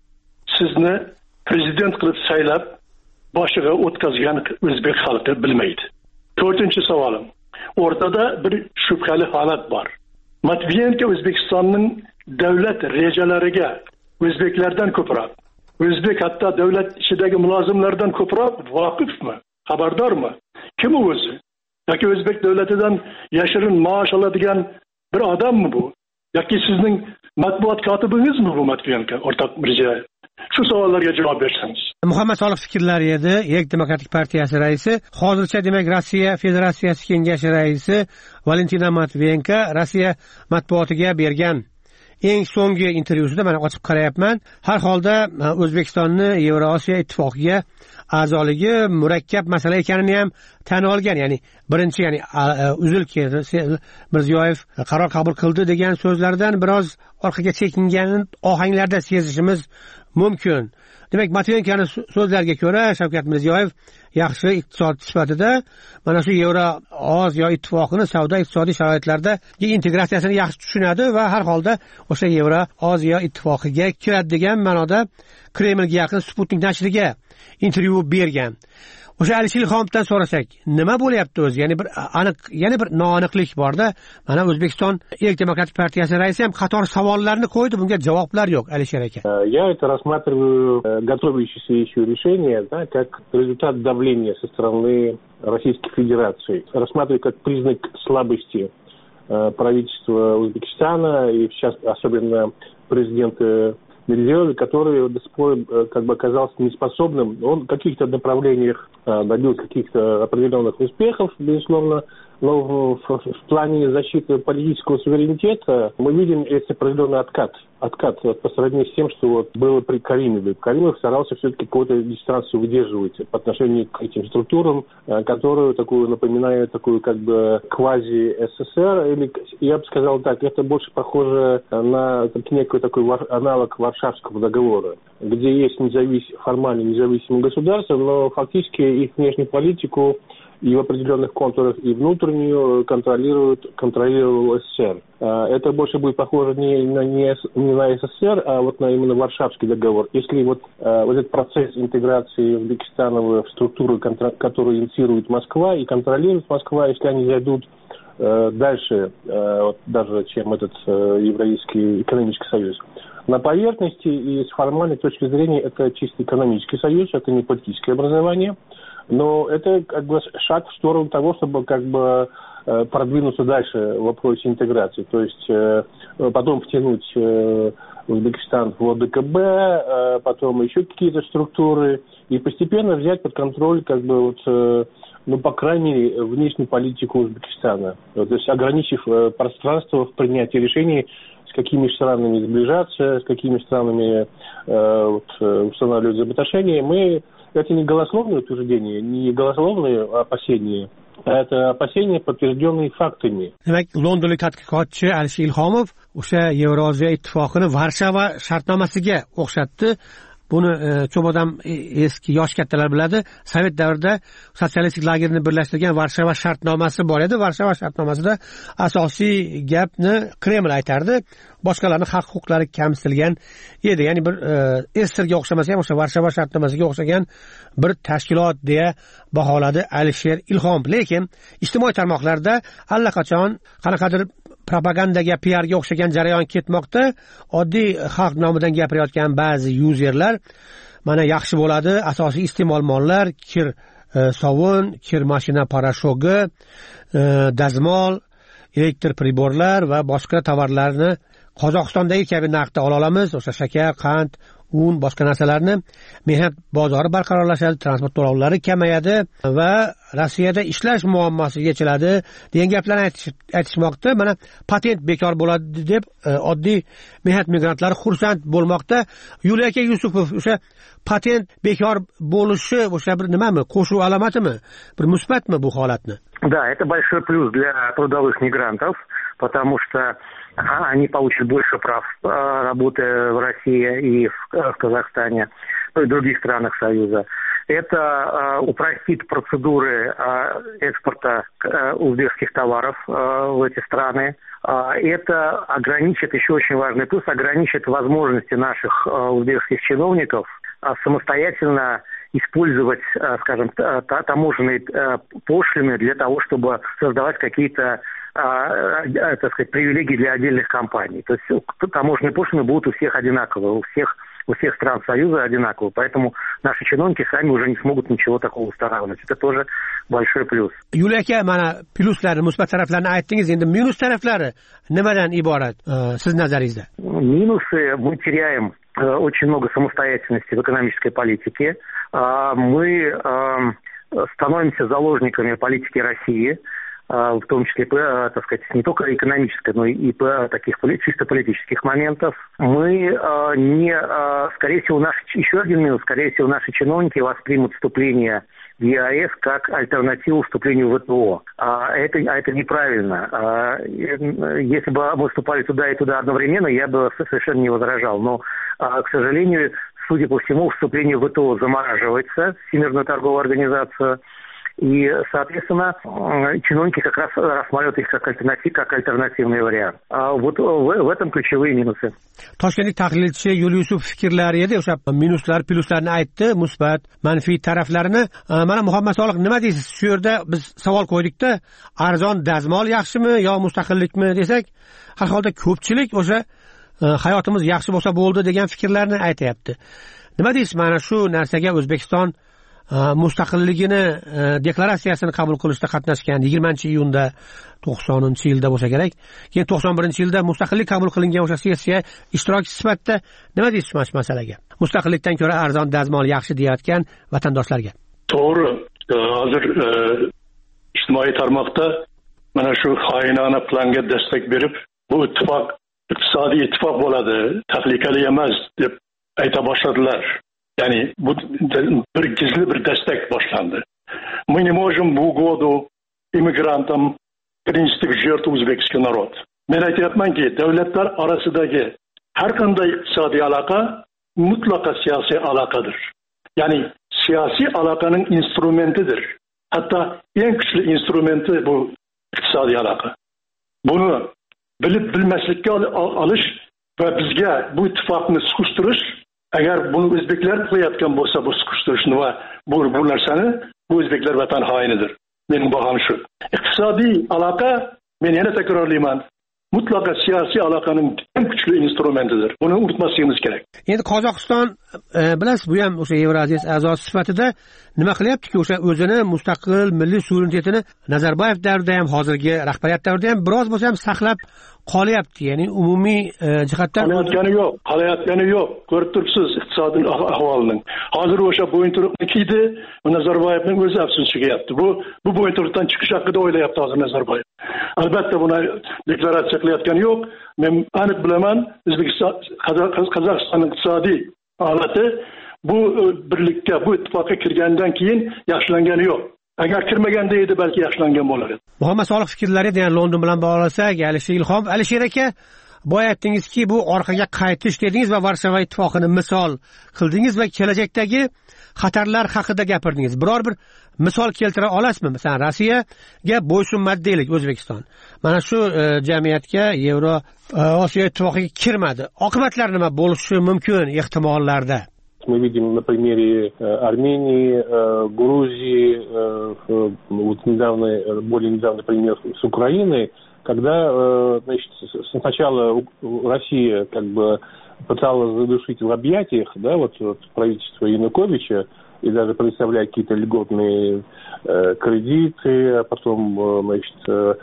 sizni prezident qilib saylab boshiga o'tkazgan o'zbek xalqi bilmaydi. To'rtinchi savolim, o'rtada bir shubhali holat bor. Matviyenko O'zbekistonning davlat rejalariga o'zbeklardan ko'proq, o'zbek hatto davlat ishidagi mulozimlardan ko'proq voqifmi, xabardormi? Kim u o'zi? Yoki o'zbek davlatidan yashirin maosh oladigan bir odammi bu? Yoki sizning matbuot kotibingizmi bu Matviyenko, o'rtoq Mirziyoyev? Shu savollarga javob bersangiz. Muhammad Solih fikrlari edi. Yek demokratik partiyasi raisi, hozircha demak Rossiya Federatsiyasi kengashi raisi Valentina Matviyenko Rossiya matbuotiga bergan eng so'nggi intervyusida mana ochib qarayapman. Har holda O'zbekistonni Yevrosiyo ittifoqiga a'zoligi murakkab masala ekanini ham tan olgan. Ya'ni birinchi, ya'ni uzilki Mirziyoyev qaror qabul qildi degan so'zlardan biroz orqaga chekingan ohanglarda sezishimiz mumkin. Demak, Matviyenkoning so'zlariga ko'ra Shavkat Mirziyoyev yaxshi iqtisodchi sifatida mana shu Yevroosiyo ittifoqini savdo-iqtisodiy sharoitlarda integratsiyasini yaxshi tushunadi va har holda o'sha Yevroosiyo ittifoqiga kiradi degan ma'noda Kremlga yaqin Sputnik nashriga intervyu bergan. O'sha Alisher Ilhomovdan so'rasak, nima bo'lyapti o'zi? Ya'ni bir aniq, yana bir noaniqlik borda. Mana O'zbekiston Erk demokratik partiyasi raisi ham qator savollarni qo'ydi, bunga javoblar yo'q, Alisher aka. Я это рассматриваю готовящееся еще решение, да, как результат давления со стороны Российской Федерации. Рассматриваю как признак слабости правительства Узбекистана и сейчас особенно президента Мирзиёева, который до сих пор как бы оказался неспособным. Он в каких-то направлениях добился каких-то определенных успехов, безусловно, но в плане защиты политического суверенитета мы видим определенный откат по сравнению с тем, что вот было при Каримове. Каримов старался все-таки какую-то дистанцию выдерживать по отношению к этим структурам, которую такую напоминает такую как бы квази-СССР, или я бы сказал так, это больше похоже на некий такой аналог Варшавского договора, где есть формально независимые государства, но фактически их внешнюю политику и в определенных контурах и внутреннюю контролировал СССР. Это больше будет похоже не на СССР, а вот на именно Варшавский договор. Если вот этот процесс интеграции Узбекистана в структуру, которую инициирует Москва и контролирует Москва, если они зайдут дальше, вот, даже чем этот Евразийский экономический союз, на поверхности и с формальной точки зрения это чисто экономический союз, это не политическое образование. Но это как бы шаг в сторону того, чтобы как бы продвинуться дальше в вопросе интеграции. То есть потом втянуть Узбекистан в ОДКБ, потом еще какие-то структуры и постепенно взять под контроль как бы вот, ну, по крайней мере, внешнюю политику Узбекистана. То есть ограничив пространство в принятии решений, с какими странами сближаться, с какими странами устанавливать взаимоотношения, это не голословное утверждение, не голословные опасения, а это опасения, подтвержденные фактами. Demak, londonlik tadqiqotchi Alisher Ilhomov o'sha Yevrosiyo ittifoqini Varshava shartnomasiga o'xshatdi. Buni ko'p odam eski yosh kattalar biladi. Sovet davrida sotsialistik lagerni birlashtirgan Varshava shartnomasi bor edi. Varshava shartnomasida asosiy gapni Kreml aytardi. Boshqalarning haq huquqlari kamsitilgan edi. Ya'ni bir SSRga o'xshamasa ham o'sha Varshava shartnomasiga o'xshagan bir tashkilot deya baholadi Alisher Ilhomov. Lekin ijtimoiy tarmoqlarda allaqachon qanaqadir propagandaga, PRga o'xshagan jarayon ketmoqda. Oddiy xalq nomidan gapirayotgan ba'zi yuzerlar mana yaxshi bo'ladi, asosiy iste'mol mollar kir sovun, kir mashina parashogi, dazmol, elektr priborlar va boshqa tovarlarni Qozog'istondagi kabi narxda ola olamiz. O'sha shakar, qand, un, boshqa narsalarni mehnat bozori barqarorlashadi, transport to'lovlari kamayadi va Rossiyada ishlash muammosi yechiladi degan gaplarni aytishmoqda. Mana patent bekor bo'ladi deb oddiy mehnat migrantlari xursand bo'lmoqda. Yuliya aka Yusupov, o'sha patent bekor bo'lishi o'sha bir nimami, qo'shuv alomatimi, bir musbatmi bu holatni? Да, это большой плюс для трудовых мигрантов, потому что они получат больше прав, работая в России и в Казахстане, и в других странах Союза. Это упростит процедуры экспорта узбекских товаров в эти страны. Это ограничит, еще очень важный плюс, ограничит возможности наших узбекских чиновников самостоятельно использовать, скажем, таможенные пошлины для того, чтобы создавать какие-то так сказать, привилегий для отдельных компаний. То есть таможенные пошлины будут у всех одинаковые, у всех стран Союза одинаковые. Поэтому наши чиновники сами уже не смогут ничего такого устанавливать. Это тоже большой плюс. Юлия aka, mana pluslarni, musbat taraflarini aytdingiz. Endi minus taraflari nimadan iborat siz nazaringizda? Минусы: мы теряем очень много самостоятельности в экономической политике. Мы становимся заложниками политики России, в том числе, так сказать, не только экономической, но и по таких чисто политических моментов. Мы скорее всего, еще один минус, скорее всего, наши чиновники воспримут вступление в ЕАЭС как альтернативу вступлению в ВТО. Это неправильно. Если бы мы вступали туда и туда одновременно, я бы совершенно не возражал. Но, к сожалению, судя по всему, вступление в ВТО замораживается, Всемирную торговую организацию. И, соответственно, чиновники как раз рассматривают их как альтернативный вариант. Вот в этом ключевые минусы. Toshkentlik tahlilchi Yulyusov fikrlari edi, o'sha minuslar, pluslarni aytdi, musbat, manfiy taraflarini. Mana Muhammad Soliq, nima deysiz? Shu yerda biz savol qo'ydikda, arzon dazmol yaxshimi yo mustaqillikmi desak, har holda ko'pchilik o'sha hayotimiz yaxshi bo'lsa bo'ldi degan fikrlarni aytayapti. Nima deysiz? Mana shu narsaga O'zbekiston mustaqilligini deklaratsiyasini qabul qilishda qatnashgan 20-iyunda 90-yilda bo'lsa kerak. Keyin 91-yilda mustaqillik qabul qilingan o'sha sessiya ishtirokchisi sifatida nima deysiz shu masalaga? Mustaqillikdan ko'ra arzon dazmol yaxshi deyotgan vatandoshlarga. To'g'ri. Hozir ijtimoiy tarmoqda mana shu xoinona planga destek berib, bu ittifoq iqtisodiy ittifoq bo'ladi, tahlikali emas deb ayta boshladilar. Yani bu bir gizli bir destek başlandı. Мы не можем в угоду иммигрантам принести в жертву узбекский народ. Ben aytayapman ki devletler arasındaki her qanday iqtisodiy aloqa mutlaka siyasi alakadır. Yani siyasi alakanın instrumentidir. Hatta en güçlü instrumenti bu iqtisodiy aloqa. Bunu bilib bilmaslikka alış ve bizga bu ittifaqni sıkıştırış. Agar buni o'zbeklar qilayotgan bo'lsa, bu siqishtirishni va bu narsani, bu o'zbeklar vatan xoinidir. Mening bahom shu. Iqtisodiy aloqa, men yana takrorlayman, mutlaqo siyosiy aloqaning eng kuchli instrumentidir. Buni unutmasligimiz kerak. Endi Qozog'iston bilasiz, bu ham o'sha Yevroziya a'zosi sifatida nima qilyaptiki, o'sha o'zini mustaqil milliy suverenitetini Nazarboyev davrida ham, hozirgi rahbariyat davrida ham biroz bo'lsa ham saqlab qolyapti. Ya'ni umumiy jihatdan qolayotgani yo'q. Ko'rib turibsiz iqtisodiy ahvolning. Hozir o'sha bo'yinturuqni kiydi, Nazarboyevning o'zi afsus chekyapti. Bu bo'yinturuqdan chiqish haqida o'ylayapti hozir Nazarboyev. Albatta buni deklaratsiya qilayotgani yo'q. Men aniq bilaman, Qozog'istonning iqtisodiy holati bu birlikka, bu ittifoqqa kirgandan keyin yaxshilangani yo'q. Agar kirmaganda edi, balki yaxshilangan bo'lar edi. Muhammad Soliq fikrlari degan London bilan bog'lasak, Alisher Ilhom, Alisher aka, boya aytdingizki, bu orqaga qaytish dedingiz va Varshava ittifoqini misol qildingiz va kelajakdagi xatarlar haqida gapirdingiz. Biror bir misol keltira olasizmi? Masalan, Rossiyaga bo'ysunmadi deylik O'zbekiston. Mana shu jamiyatga Yevro Osiyo ittifoqiga kirmadi. Oqibatlar nima bo'lishi mumkin ehtimollarda? Мы видим на примере Армении, Грузии, вот более недавний пример с Украиной, когда, значит, сначала Россия как бы пыталась задушить в объятиях, да, вот правительство Януковича, и даже предоставлять какие-то льготные кредиты, а потом, значит,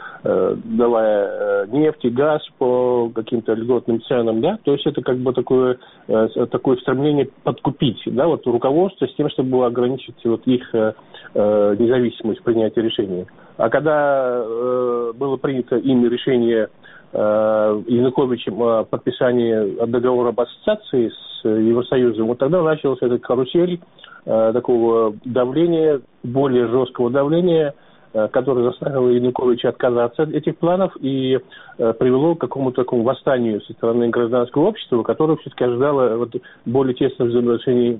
давая нефть и газ по каким-то льготным ценам, да, то есть это как бы такое стремление подкупить, да, вот руководство с тем, чтобы ограничить вот их независимость в принятии решений. А когда было принято ими решение Януковичем о подписании договора об ассоциации с Евросоюзом, вот тогда началась эта карусель такого давления, более жесткого давления, которое заставило Януковича отказаться от этих планов и привело к какому-то такому восстанию со стороны гражданского общества, которое все-таки ожидало вот более тесных взаимоотношений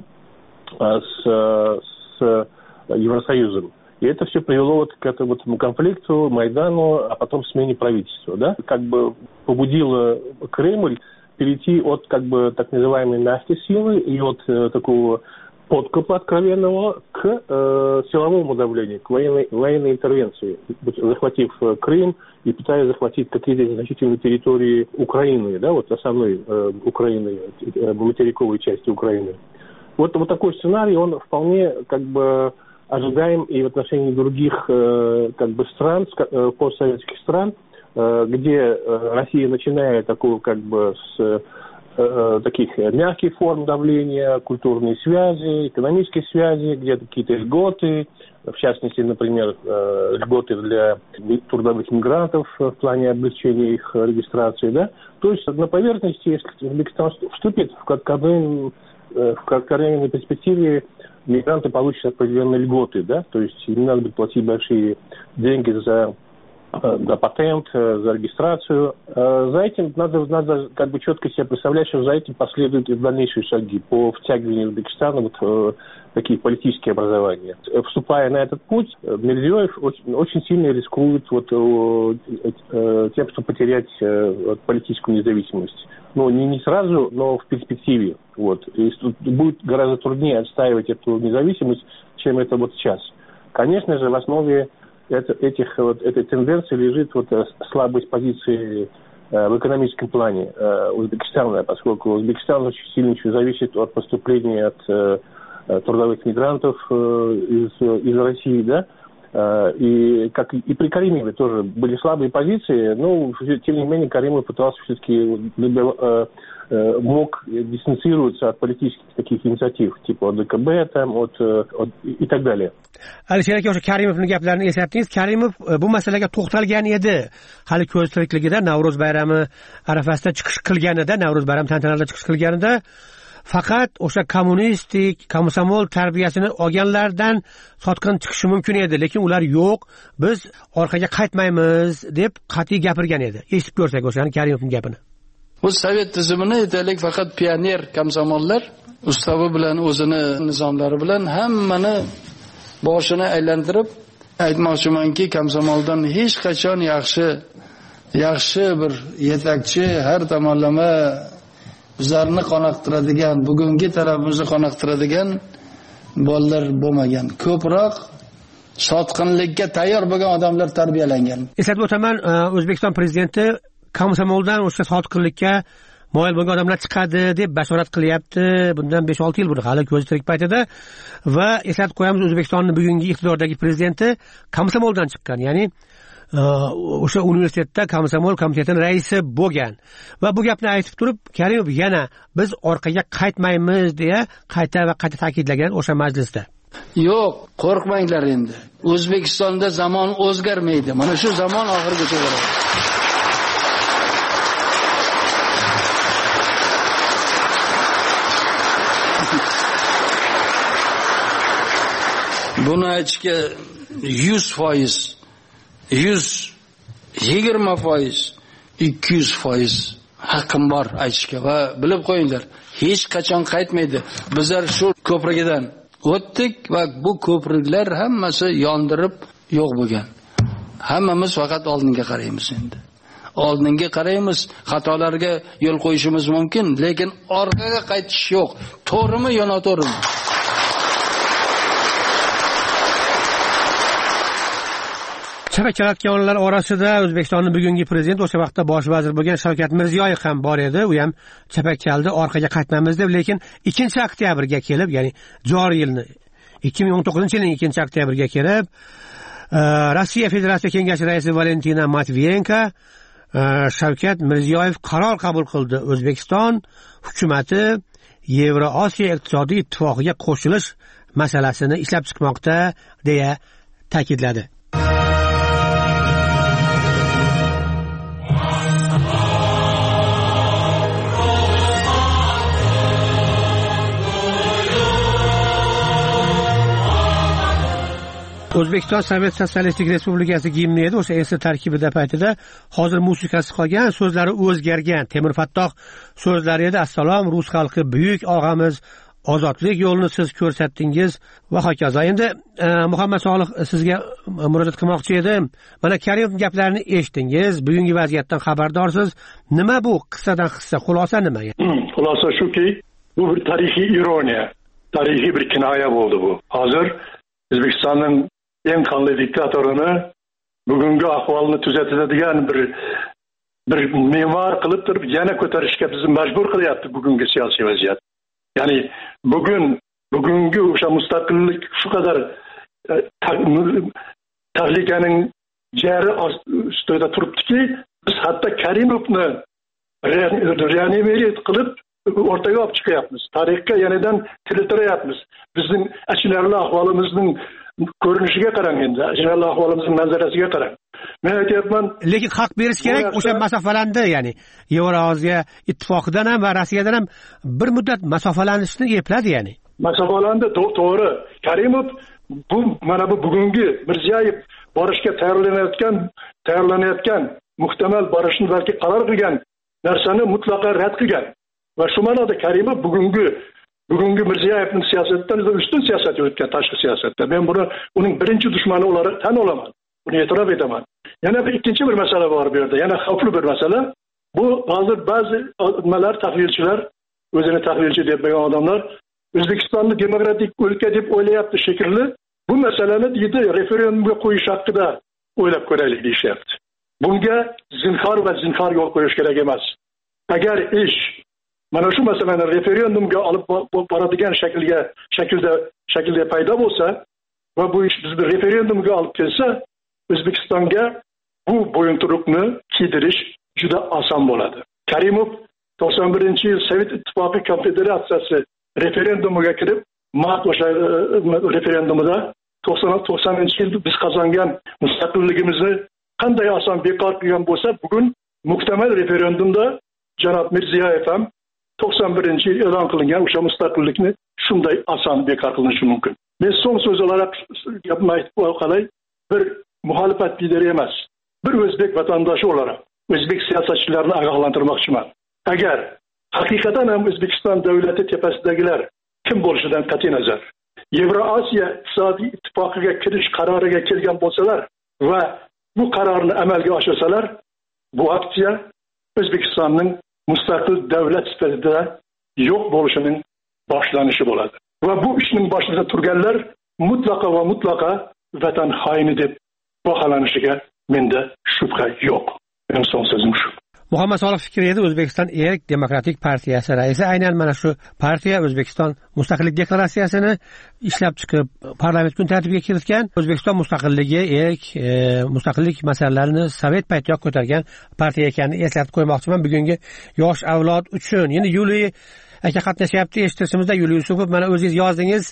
с Евросоюзом. И это все привело вот к этому конфликту, Майдану, а потом смене правительства, да? Как бы побудило Кремль перейти от как бы так называемой мягкой силы и от такого подкупа откровенного к силовому давлению, к военной интервенции, захватив Крым и пытаясь захватить какие-то значительные территории Украины, да, вот основной Украины, материковой части Украины. Вот такой сценарий, он вполне как бы ожидаем и в отношении других как бы стран, постсоветских стран, где Россия начинает такую как бы с таких мягких форм давления, культурные связи, экономические связи, где-то какие-то льготы, в частности, например, льготы для трудовых мигрантов в плане облегчения их регистрации, да. То есть на поверхности, если Узбекистан вступит в кратковременной перспективе, мигранты получат определенные льготы, да, то есть им надо будет платить большие деньги за патент, за регистрацию. За этим надо как бы четко себе представлять, что за этим последуют и дальнейшие шаги по втягиванию Узбекистана в такие политические образования. Вступая на этот путь, Мирзиёев очень сильно рискует тем, что потерять политическую независимость. Ну, не сразу, но в перспективе. Вот. И будет гораздо труднее отстаивать эту независимость, чем это вот сейчас. Конечно же, в основе этой тенденции лежит слабость позиции в экономическом плане Узбекистана, поскольку Узбекистан очень сильно зависит от поступления от трудовых мигрантов из России, да. И как и при Каримове тоже были слабые позиции, но тем не менее Каримов пытался все-таки мог дистанцироваться от политических таких инициатив, типа ОДКБ там, и так далее. Alisher aka, o'sha Karimovning gaplarini eslatdingiz. Karimov bu masalaga to'xtalgan edi. Hali ko'z tirikligida Navro'z bayrami arafasida chiqish qilganida, Navro'z bayrami tantanalarida chiqish qilganida faqat o'sha kommunistik, komsomol tarbiyasini olganlardan sotqin chiqishi mumkin edi, lekin ular yo'q, biz orqaga qaytmaymiz deb qat'iy gapirgan edi. Eshitib ko'rsak o'shani Karimovning gapini. Bu sovet tizimini aytaylik, faqat pioner komsomollar ustavi bilan o'zini nizomlari bilan hammani boshini aylantirib aytmoqchimanki, komsomoldan hech qachon yaxshi bir yetakchi, har tomonlama bizlarni qoniqtiradigan, bugungi tarafimizni qoniqtiradigan bolalar bo'lmagan. Ko'proq sotqinlikka tayyor bo'lgan odamlar tarbiyalangan. Eslatib o'taman, O'zbekiston prezidenti komsomoldan o'sha sotqinlikka moyil bo'lgan odamlar chiqadi deb bashorat qilyapti. Bundan 5-6 yil buni hali ko'z tirik paytida. Va eslatib qo'yamiz, O'zbekistonning bugungi iqtidordagi prezidenti komsomoldan chiqqan, ya'ni o'sha universitetda komsomol komitetining raisi bo'lgan. Va bu gapni aytib turib, Karimov yana biz orqaga qaytmaymiz deya qayta ta'kidlagan o'sha majlisda. Yo'q, qo'rqmanglar endi. O'zbekistonda zamon o'zgarmaydi. Mana shu zamon oxirigacha boradi. Buni aytishga 100%, 120%, 200% haqqim bor aytishga va bilib qo'yinglar, hech qachon qaytmaydi. Bizlar shu ko'prikdan o'tdik va bu ko'priklar hammasi yondirib yo'q bo'lgan. Hammamiz faqat oldinga qaraymiz endi. Oldinga qaraymiz, xatolarga yo'l qo'yishimiz mumkin, lekin orqaga qaytish yo'q. To'g'rimi yo noto'g'rimi? Chapakchalatganlar orasida O'zbekistonning bugungi prezidenti, o'sha vaqtda bosh vazir bo'lgan Shavkat Mirziyoyev ham bor edi. U ham chapakchaldi, orqaga qaytmaymiz deb, lekin 2-oktyabrga kelib, ya'ni joriy yilni 2019-yilning 2-oktyabrga kelib, Rossiya Federatsiya Kengashi raisi Valentina Matviyenko Shavkat Mirziyoyev qaror qabul qildi. O'zbekiston hukumatı Yevroosiyo iqtisodiy ittifoqiga qo'shilish masalasini ishlab chiqmoqda deya ta'kidladi. O'zbekiston Sovet Sotsialistik Respublikasi gimni edi, o'sha esli tarkibida paytida. Hozir musiqasi qolgan, so'zlari o'zgargan. Temur Fattoh so'zlari edi. Assalom, rus xalqi buyuk og'amiz, ozodlik yo'lini siz ko'rsatdingiz va hokazo. Endi Muhammad Solih sizga murojaat qilmoqchi edim. Mana Karimov gaplarini eshitdingiz, bugungi vaziyatdan xabardorsiz. Nima bu qissadan hissa? Xulosa nima? Xulosa shuki, bu bir tarixiy ironiya. tarixiy bir kinoya bo'ldi bu. Hozir O'zbekistonning eng qonli diktatorini bugungi ahvolni tuzatadigan bir me'mor qilib turib yana ko'tarishga bizni majbur qilyapti bugungi siyosiy vaziyat. Ya'ni bugungi o'sha mustaqillik shu qadar tahlikaning jari ustida turibdiki, biz hatto Karimovni reanimatsiya qilib o'rtaga olib chiqyapmiz. Tarixga yenidan tiriltiryapmiz. Bizning achinarli ahvolimizning ko'rinishiga qarang endi, achinarli ahvolimizning manzarasiga qarang. Men aytyapman, lekin haq berish kerak, o'sha masofalandi, ya'ni Yevroosiyo ittifoqidan ham va Rossiyadan ham bir muddat masofalanishni epladi, ya'ni. Masofalandi, to'g'ri. Karimov mana bu bugungi Mirziyoyev borishga tayyorlanayotgan, muhtamal borishni balki qaror qilgan narsani mutlaqo rad qilgan. Va shu ma'noda Karimov bugungi Mirziyoyevning siyosatidan ustun siyosat yuritgan, tashqi siyosatda. Men buni uning birinchi dushmani olarak tan olaman. Buni e'tirof etaman. Yana ikkinchi bir masala bor bu yerda, yana xavfli bir masala. Bu hozir ba'zi tahlilchilar, o'zini tahlilchi deb bilgan odamlar O'zbekistonni demokratik o'lka deb o'ylayapti shekilli. Bu masalani deydi referendumga qo'yish haqida o'ylab ko'raylik deyapti. Bunga zinhor yo'l qo'yish kerak emas. Agar ish mana shu masalani referendumga olib boradigan shaklda paydo bo'lsa va bu ish bizni referendumga olib kelsa, O'zbekistonga bu bo'yinturuqni kiydirish juda oson bo'ladi. Karimov 91-yil Sovet Ittifoqi Konfederatsiyasi referendumiga kirib, mart o'sha referendumida 90-yil biz qozongan mustaqilligimizni qanday oson bekor qilgan bo'lsa, bugun muhtamal referendumda janob Mirziyoyev ham 91-yil e'lon qilingan o'sha mustaqillikni shunday oson bekor qilinishi mumkin. Men so'ng so'z olarak gapni aytib qolay, bir muxolifat lideri emas, bir o'zbek vatandoshi olarak o'zbek siyosatchilarini ogohlantirmoqchiman. Agar haqiqatan ham O'zbekiston davlati tepasidagilar kim bo'lishidan qat'iy nazar Yevroosiyo iqtisodiy ittifoqiga kirish qaroriga kelgan bo'lsalar va bu qarorni amalga oshirsalar, bu aksiya O'zbekistonning mustaqil davlat sifatida yo'q bo'lishining boshlanishi bo'ladi. Va bu ishning boshida turganlar mutlaqo vatan xoini deb baholanishiga menda shubha yo'q. Men son so'zim shu. Muhammad Solih Fikriy edi, O'zbekiston Erk Demokratik partiyasi raisi. Aynan mana shu partiya O'zbekiston mustaqillik deklaratsiyasini ishlab chiqib, parlament kun tartibiga kiritgan. O'zbekiston mustaqilligi, mustaqillik masalalarini sovet paytida ko'targan partiya ekanini eslatib qo'ymoqchiman bugungi yosh avlod uchun. Endi Yuliy aka qatnashyapti, eshitishimizda Yuliy Yusupov, mana o'zingiz yozdingiz.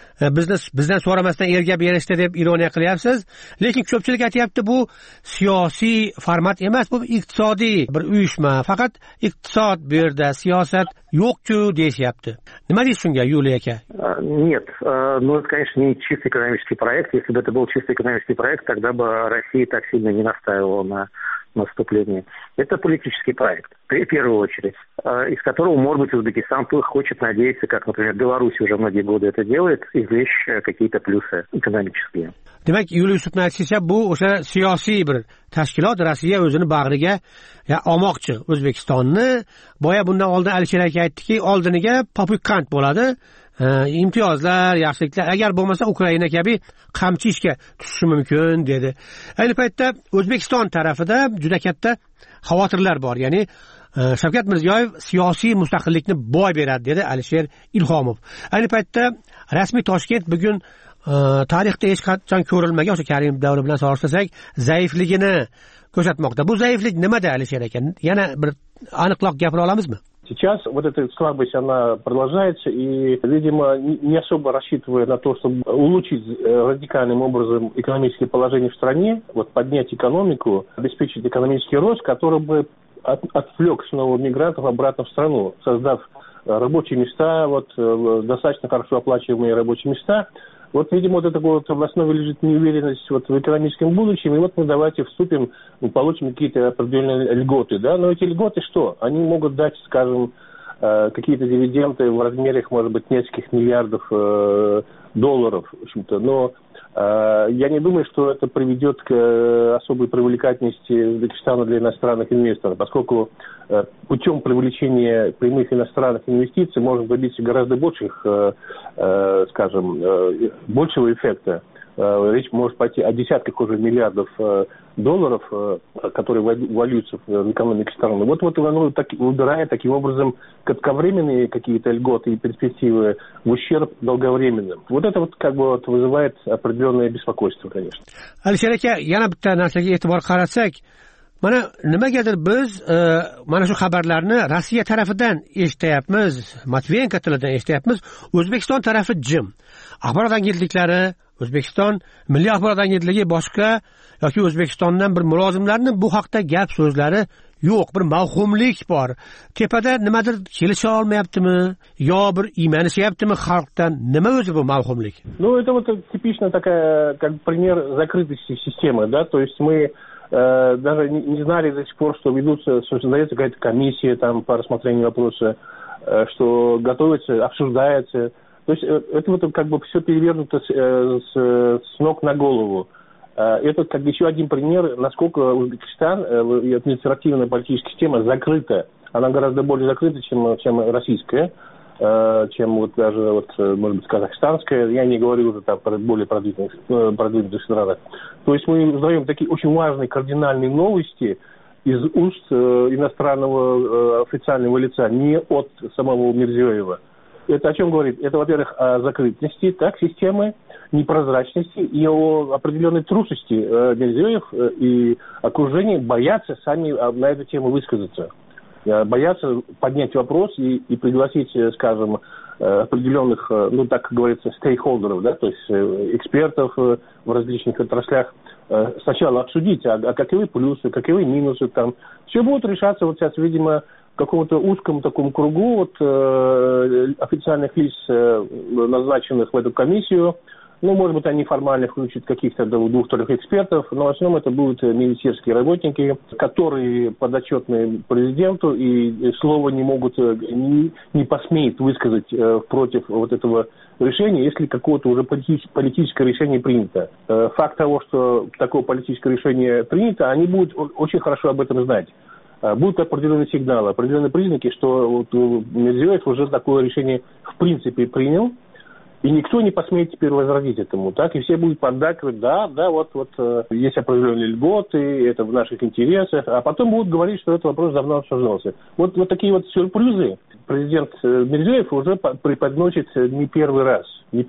Bizdan so'ramasdan erga berishdi deb ironiya qilyapsiz. Lekin ko'pchilik aytayapti, bu siyosiy format emas, bu iqtisodiy bir uyushma. Faqat iqtisod bu yerda, siyosat yo'q-ku deyishyapti. Nima deysiz shunga, Yuliy aka? Нет, ну это, конечно, не чисто экономический проект. Если бы это был чисто экономический проект, тогда бы Россия так сильно не настаивала на наступлении. Это политический проект, в первую очередь, из которого, может быть, Узбекистан хочет надеяться, как, например, Беларусь уже многие годы это делает, извлечь какие-то плюсы экономические. Demak, Yuliy Yusupning aytishicha, bu o'sha siyosiy bir tashkilot. Rossiya o'zini bag'riga olmoqchi O'zbekistonni. Boya bundan oldin Alisher aka aytdiki, oldiniga popukant bo'ladi. Imtiyozlar, yaxshiliklar, agar bo'lmasa Ukraina kabi qamchi ishga tushishi mumkin dedi. Ayni paytda O'zbekiston tarafida juda katta xavotirlar bor. Ya'ni Shavkat Mirziyoyev siyosiy mustaqillikni boy beradi dedi Alisher Ilhomov. Ayni paytda rasmiy Toshkent bugun tarixda hech qachon ko'rilmagan, o'sha Karim davri bilan solishtirsak, zaifligini ko'rsatmoqda. Bu zaiflik nimada, Alisher aka? Yana bir aniqroq gapira olamizmi? Сейчас вот эта слабость, она продолжается, и, видимо, не особо рассчитывая на то, чтобы улучшить радикальным образом экономическое положение в стране, вот поднять экономику, обеспечить экономический рост, который бы отвлек снова мигрантов обратно в страну, создав рабочие места, вот достаточно хорошо оплачиваемые рабочие места. Вот, видимо, вот это вот в основе лежит неуверенность вот в экономическом будущем, и вот мы давайте вступим, получим какие-то определенные льготы, да, но эти льготы что? Они могут дать, скажем, какие-то дивиденды в размерах, может быть, нескольких миллиардов долларов, в общем-то, но Я не думаю, что это приведет к особой привлекательности Узбекистана для иностранных инвесторов, поскольку путем привлечения прямых иностранных инвестиций можно добиться гораздо больших, скажем, большего эффекта. Речь может пойти о десятках уже миллиардов долларов, которые вольются в экономике страны. Вот оно выбирает таким образом кратковременные какие-то льготы и перспективы в ущерб долговременным. Вот это вызывает определенное беспокойство, конечно. Alisher aka, yana bitta narsaga e'tibor qarasak, mana nimagadir biz mana shu xabarlarni Rossiya tarafidan eshityapmiz, Matviyenko tilidan eshityapmiz, O'zbekiston tarafi jim. Axborot agentliklari, O'zbekiston Milliy axborot agentligi boshqa yoki O'zbekistondan bir mulozimlarning bu haqda gap so'zlari yo'q, bir mavhumlik bor. Tepada nimadir kelisha olmayaptimi yo bir iymanishyaptimi xalqdan? Nima o'zi bu mavhumlik? Ну, это вот типично такая, как пример закрытости системы, да, то есть мы даже не знали до сих пор, что создается какая-то комиссия там по рассмотрению вопроса, что готовится, обсуждается. То есть это вот как бы все перевернуто с ног на голову. Это как бы еще один пример, насколько Узбекистан, административная политическая система закрыта. Она гораздо более закрыта, чем российская, чем вот даже, может быть, казахстанская. Я не говорю уже там про более продвинутых странах. То есть мы узнаем такие очень важные кардинальные новости из уст иностранного официального лица, не от самого Мирзиёева. Это о чем говорит? Это, во-первых, о закрытости системы, непрозрачности и о определенной трусости. Мирзиёев и окружение боятся сами на эту тему высказаться. Боятся поднять вопрос и пригласить, скажем, определенных, ну, так говорится, стейкхолдеров, да, то есть экспертов в различных отраслях, сначала обсудить, а каковы плюсы, каковы минусы там. Все будет решаться вот сейчас, видимо, в каком-то узком таком кругу официальных лиц, назначенных в эту комиссию. Ну, может быть, они формально включат каких-то двух-трех экспертов, но в основном это будут министерские работники, которые подотчетны президенту и слова не могут, не посмеют высказать против вот этого решения, если какое-то уже политическое решение принято. Факт того, что такое политическое решение принято, они будут очень хорошо об этом знать. Будут определенные сигналы, определенные признаки, что Мирзиёев уже такое решение в принципе принял, и никто не посмеет теперь возразить этому, так? И все будут поддакивать, да, вот есть определенные льготы, это в наших интересах, а потом будут говорить, что этот вопрос давно обсуждался. Вот такие вот сюрпризы президент Мирзиёев уже преподносит не первый раз.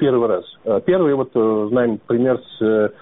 Первый, знаем пример с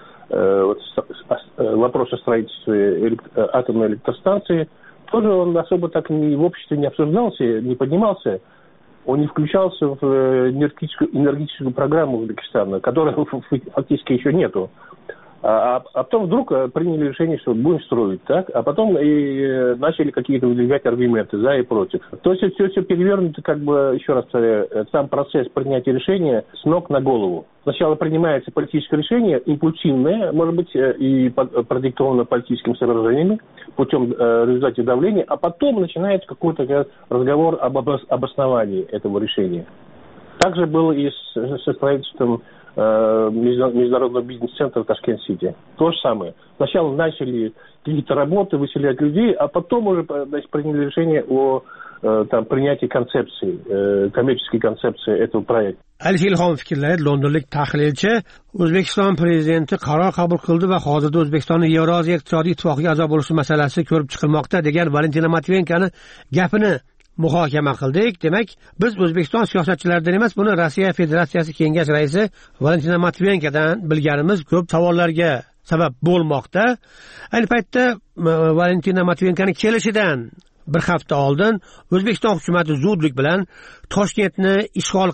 вопроса строительства атомной электростанции, тоже он особо так в обществе не обсуждался, не поднимался. Он не включался в энергетическую программу Узбекистана, которой фактически еще нету. А потом вдруг приняли решение, что будем строить, так? А потом и начали какие-то выдвигать аргументы за и против. То есть все перевернуто, как бы, еще раз повторяю, сам процесс принятия решения с ног на голову. Сначала принимается политическое решение, импульсивное, может быть, и продиктовано политическими соображениями, путем результата давления, а потом начинается какой-то разговор об обосновании этого решения. Также было и со строительством международного бизнес-центра Ташкент-Сити. То же самое. Сначала начали какие-то работы, выселять людей, а потом уже приняли решение о принятии концепции, коммерческой концепции этого проекта. Alisher Ilhomov fikrlaydi, londonlik tahlilchi. O'zbekiston prezidenti qaror qabul qildi va hozirda O'zbekistonning Yevroziya iqtisodiy ittifoqiga a'zo bo'lishi masalasi ko'rib chiqilmoqda degan Valentina Matviyenkani gapini muhokama qildik. Demak, biz O'zbekiston siyosatchilaridan emas, buni Rossiya Federatsiyasi Kengash raisi Valentina Matviyenkadan bilganimiz ko'p savollarga sabab bo'lmoqda. Ayni paytda Valentina Matviyenkani kelishidan bir hafta oldin O'zbekiston hukumati zudlik bilan Toshkentni ishg'ol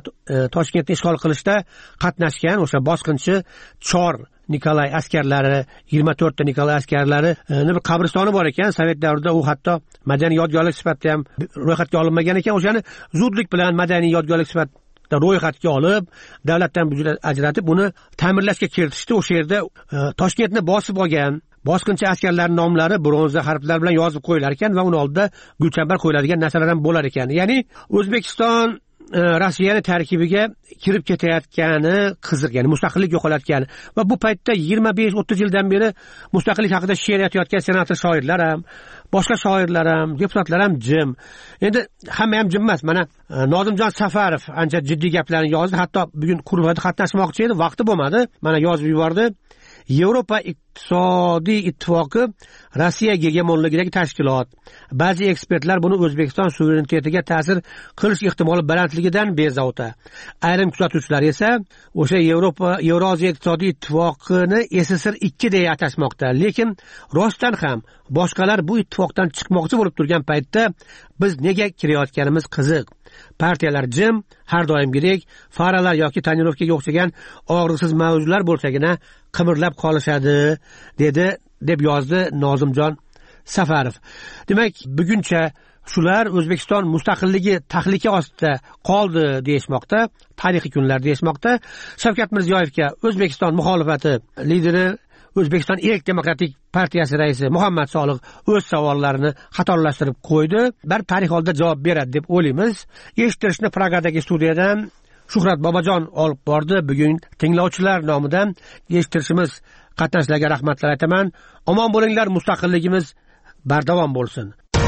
qilishda qatnashgan o'sha bosqinchi Chor Nikolay askarlari, 24 ta Nikolay askarlari bir qabristoni bor ekan. Sovet davrida u hatto madaniy yodgorlik sifatida ham ro'yxatga olinmagan ekan. O'shani zudlik bilan madaniy yodgorlik sifatida ro'yxatga olib, davlatdan byudjet ajratib, uni ta'mirlashga kiritishdi. O'sha yerda Toshkentni bosib olgan bosqinchi askarlarning nomlari bronza harflar bilan yozib qo'yilar ekan va uni oldida gulchambar qo'yiladigan narsalar ham bo'lar ekan. Ya'ni O'zbekiston Rossiyani tarkibiga kirib ketayotgani qiziq, ya'ni mustaqillik yo'qolayotgani va bu paytda 25-30 yildan beri mustaqillik haqida she'r aytayotgan senator shoirlar ham, boshqa shoirlar ham, deputatlar ham jim. Endi hamma ham jim emas. Mana Nozimjon Safarov ancha jiddiy gaplarni yozdi, hatto bugun kurbada qatnashmoqchi edi, vaqti bo'lmadi. Mana yozib yubordi. Yevropa iqtisodiy ittifoqi Rossiya gegemonligidagi tashkilot. Ba'zi ekspertlar buni O'zbekiston suverenitetiga ta'sir qilish ehtimoli balandligidan bezovta. Ayrim kuzatuvchilar esa o'sha Yevroziya iqtisodiy ittifoqini SSR 2 deya atashmoqda. Lekin rostdan ham boshqalar bu ittifoqdan chiqmoqchi bo'lib turgan paytda biz nega kirayotganimiz qiziq. Partiyalar jim, har doimgidek faralar yoki tonirovkaga o'xshagan og'riqsiz mavzular bo'lsagina qimirlab qolishadi, deb yozdi Nozimjon Safarov. Demak, buguncha shular O'zbekiston mustaqilligi tahlika ostida qoldi deyishmoqda, tarixiy kunlar deyishmoqda. Shavkat Mirziyoyevga O'zbekiston muxolifati lideri, O'zbekiston Erk Demokratik partiyasi raisi Muhammad Soliq o'z savollarini qatorlashtirib qo'ydi. Bir tarix oldida javob beradi deb o'ylaymiz. Eshittirishni Pragadagi studiyadan Shuhrat Bobojon olib bordi. Bugun tinglovchilar nomidan eshittirishimiz qatnashlarga rahmatlar aytaman. Omon bo'linglar, mustaqilligimiz bardavom bo'lsin.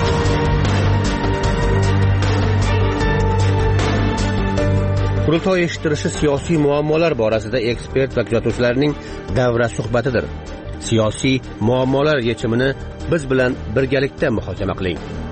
Qurultoy eshittirishi siyosiy muammolar borasida ekspert va kuzatuvchilarning davra suhbatidir. Siyosiy muammolar yechimini biz bilan birgalikda muhokama qiling.